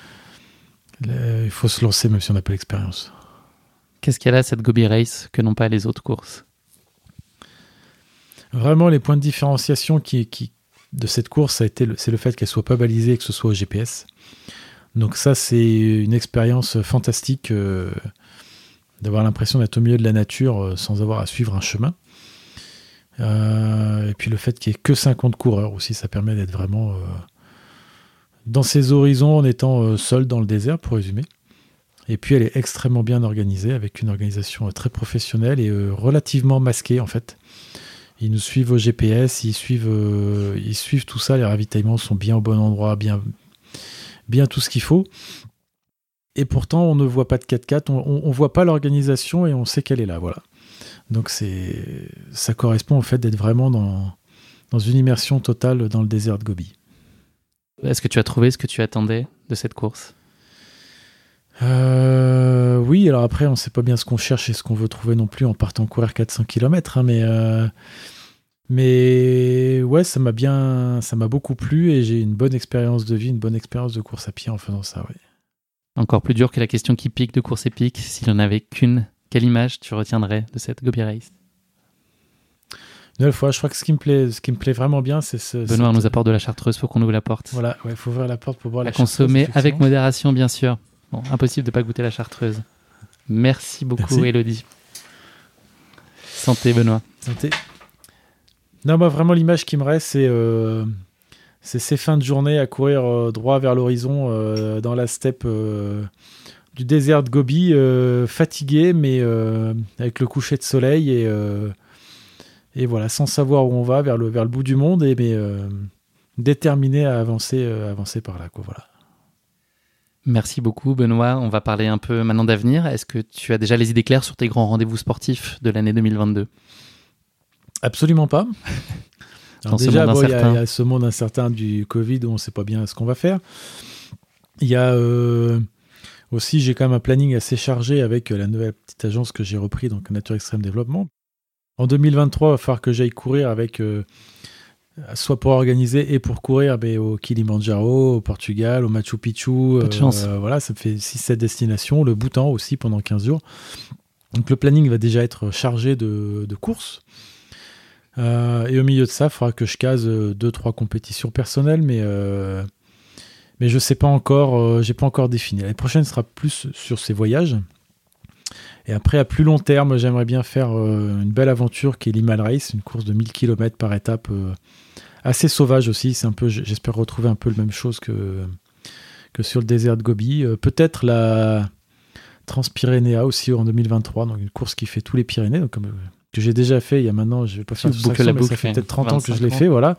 il faut se lancer même si on n'a pas l'expérience. Qu'est-ce qu'elle a, cette Gobi Race, que n'ont pas les autres courses ? Vraiment, les points de différenciation de cette course, c'est le fait qu'elle ne soit pas balisée et que ce soit au GPS. Donc ça, c'est une expérience fantastique d'avoir l'impression d'être au milieu de la nature sans avoir à suivre un chemin. Et puis le fait qu'il n'y ait que 50 coureurs aussi, ça permet d'être vraiment dans ses horizons en étant seul dans le désert, pour résumer. Et puis elle est extrêmement bien organisée, avec une organisation très professionnelle et relativement masquée en fait. Ils nous suivent au GPS, ils suivent tout ça, les ravitaillements sont bien au bon endroit, bien tout ce qu'il faut. Et pourtant, on ne voit pas de 4x4, on voit pas l'organisation et on sait qu'elle est là, voilà. Donc ça correspond au fait d'être vraiment dans une immersion totale dans le désert de Gobi. Est-ce que tu as trouvé ce que tu attendais de cette course ? Oui, alors après, on ne sait pas bien ce qu'on cherche et ce qu'on veut trouver non plus en partant courir 400 km, hein, mais ouais, ça m'a beaucoup plu et j'ai une bonne expérience de vie, une bonne expérience de course à pied en faisant ça, oui. Encore plus dur que la question qui pique de course épique, s'il n'y en avait qu'une, quelle image tu retiendrais de cette Gobi Race ? Une nouvelle fois, je crois que ce qui me plaît vraiment bien, c'est Benoît nous apporte de la chartreuse, il faut qu'on ouvre la porte. Voilà, il faut ouvrir la porte pour boire la chartreuse. À consommer avec modération, bien sûr. Bon, impossible de ne pas goûter la chartreuse. Merci beaucoup, Élodie. Santé, Benoît. Santé. Non, moi, vraiment, l'image qui me reste, c'est ces fins de journée à courir droit vers l'horizon dans la steppe du désert de Gobi, fatigué, mais avec le coucher de soleil et voilà, sans savoir où on va, vers le bout du monde, mais déterminé à avancer par là, quoi, voilà. Merci beaucoup, Benoît. On va parler un peu maintenant d'avenir. Est-ce que tu as déjà les idées claires sur tes grands rendez-vous sportifs de l'année 2022 ? Absolument pas. Alors déjà, il y a ce monde incertain du Covid où on ne sait pas bien ce qu'on va faire. Il y a aussi, j'ai quand même un planning assez chargé avec la nouvelle petite agence que j'ai repris, donc Nature Extrême Développement. En 2023, il va falloir que j'aille courir avec, soit pour organiser et pour courir au Kilimandjaro, au Portugal, au Machu Picchu. Pas de chance. Voilà, ça me fait 6-7 destinations. Le Bhoutan aussi pendant 15 jours. Donc le planning va déjà être chargé de courses. Et au milieu de ça, il faudra que je case 2-3 compétitions personnelles, mais je ne sais pas encore, j'ai pas encore défini. L'année prochaine sera plus sur ces voyages. Et après, à plus long terme, j'aimerais bien faire une belle aventure qui est l'Himal Race, une course de 1000 km par étape, assez sauvage aussi. C'est un peu, j'espère retrouver un peu la même chose que sur le désert de Gobi. Peut-être la Transpyrénéa aussi en 2023, donc une course qui fait tous les Pyrénées, donc que j'ai déjà fait il y a maintenant, je vais pas faire tout ça, mais ça fait peut-être 30 ans que je l'ai fait, voilà.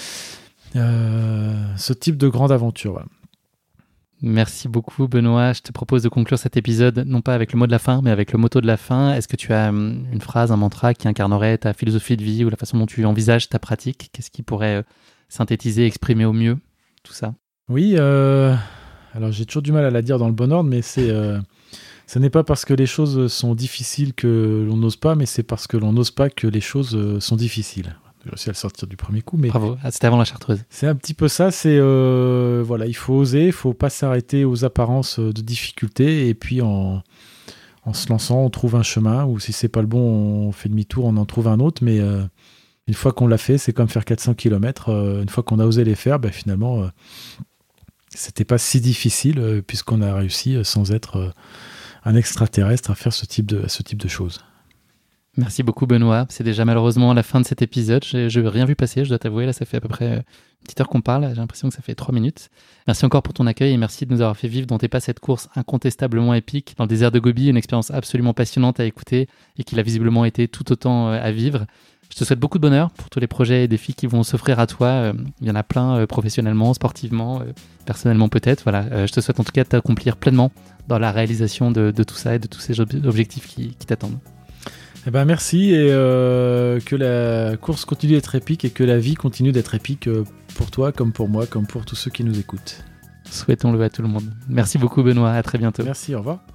Ce type de grande aventure, voilà. Merci beaucoup, Benoît. Je te propose de conclure cet épisode, non pas avec le mot de la fin, mais avec le motto de la fin. Est-ce que tu as une phrase, un mantra qui incarnerait ta philosophie de vie ou la façon dont tu envisages ta pratique ? Qu'est-ce qui pourrait synthétiser, exprimer au mieux tout ça ? Oui, alors j'ai toujours du mal à la dire dans le bon ordre, mais ce n'est pas parce que les choses sont difficiles que l'on n'ose pas, mais c'est parce que l'on n'ose pas que les choses sont difficiles. J'ai réussi à le sortir du premier coup, mais bravo, c'était avant la chartreuse. C'est un petit peu ça, voilà, il faut oser, il faut pas s'arrêter aux apparences de difficultés, et puis en se lançant, on trouve un chemin, ou si c'est pas le bon, on fait demi-tour, on en trouve un autre, mais une fois qu'on l'a fait, c'est comme faire 400 km, une fois qu'on a osé les faire, finalement, c'était pas si difficile, puisqu'on a réussi sans être un extraterrestre à faire ce type de choses. Merci beaucoup Benoît, c'est déjà malheureusement la fin de cet épisode, je n'ai rien vu passer, je dois t'avouer, là ça fait à peu près une petite heure qu'on parle, j'ai l'impression que ça fait 3 minutes. Merci encore pour ton accueil et merci de nous avoir fait vivre dans tes pas cette course incontestablement épique dans le désert de Gobi, une expérience absolument passionnante à écouter et qui l'a visiblement été tout autant à vivre. Je te souhaite beaucoup de bonheur pour tous les projets et défis qui vont s'offrir à toi, il y en a plein professionnellement, sportivement, personnellement peut-être, voilà. Je te souhaite en tout cas de t'accomplir pleinement dans la réalisation de tout ça et de tous ces objectifs qui t'attendent. Eh ben merci et que la course continue d'être épique et que la vie continue d'être épique pour toi comme pour moi, comme pour tous ceux qui nous écoutent. Souhaitons-le à tout le monde. Merci beaucoup Benoît, à très bientôt. Merci, au revoir.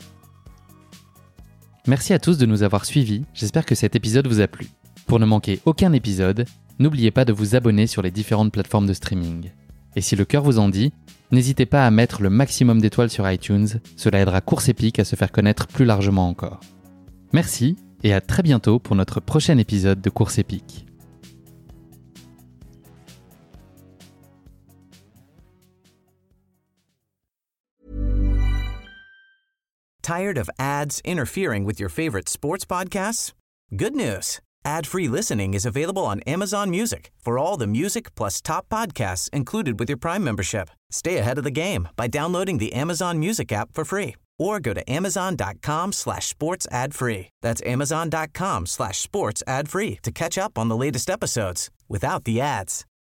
Merci à tous de nous avoir suivis, j'espère que cet épisode vous a plu. Pour ne manquer aucun épisode, n'oubliez pas de vous abonner sur les différentes plateformes de streaming. Et si le cœur vous en dit, n'hésitez pas à mettre le maximum d'étoiles sur iTunes, cela aidera Course Épique à se faire connaître plus largement encore. Merci et à très bientôt pour notre prochain épisode de Course Épique. Tired of ads interfering with your favorite sports podcasts? Good news. Ad-free listening is available on Amazon Music for all the music plus top podcasts included with your Prime membership. Stay ahead of the game by downloading the Amazon Music app for free or go to amazon.com/sports ad free. That's amazon.com/sports ad free to catch up on the latest episodes without the ads.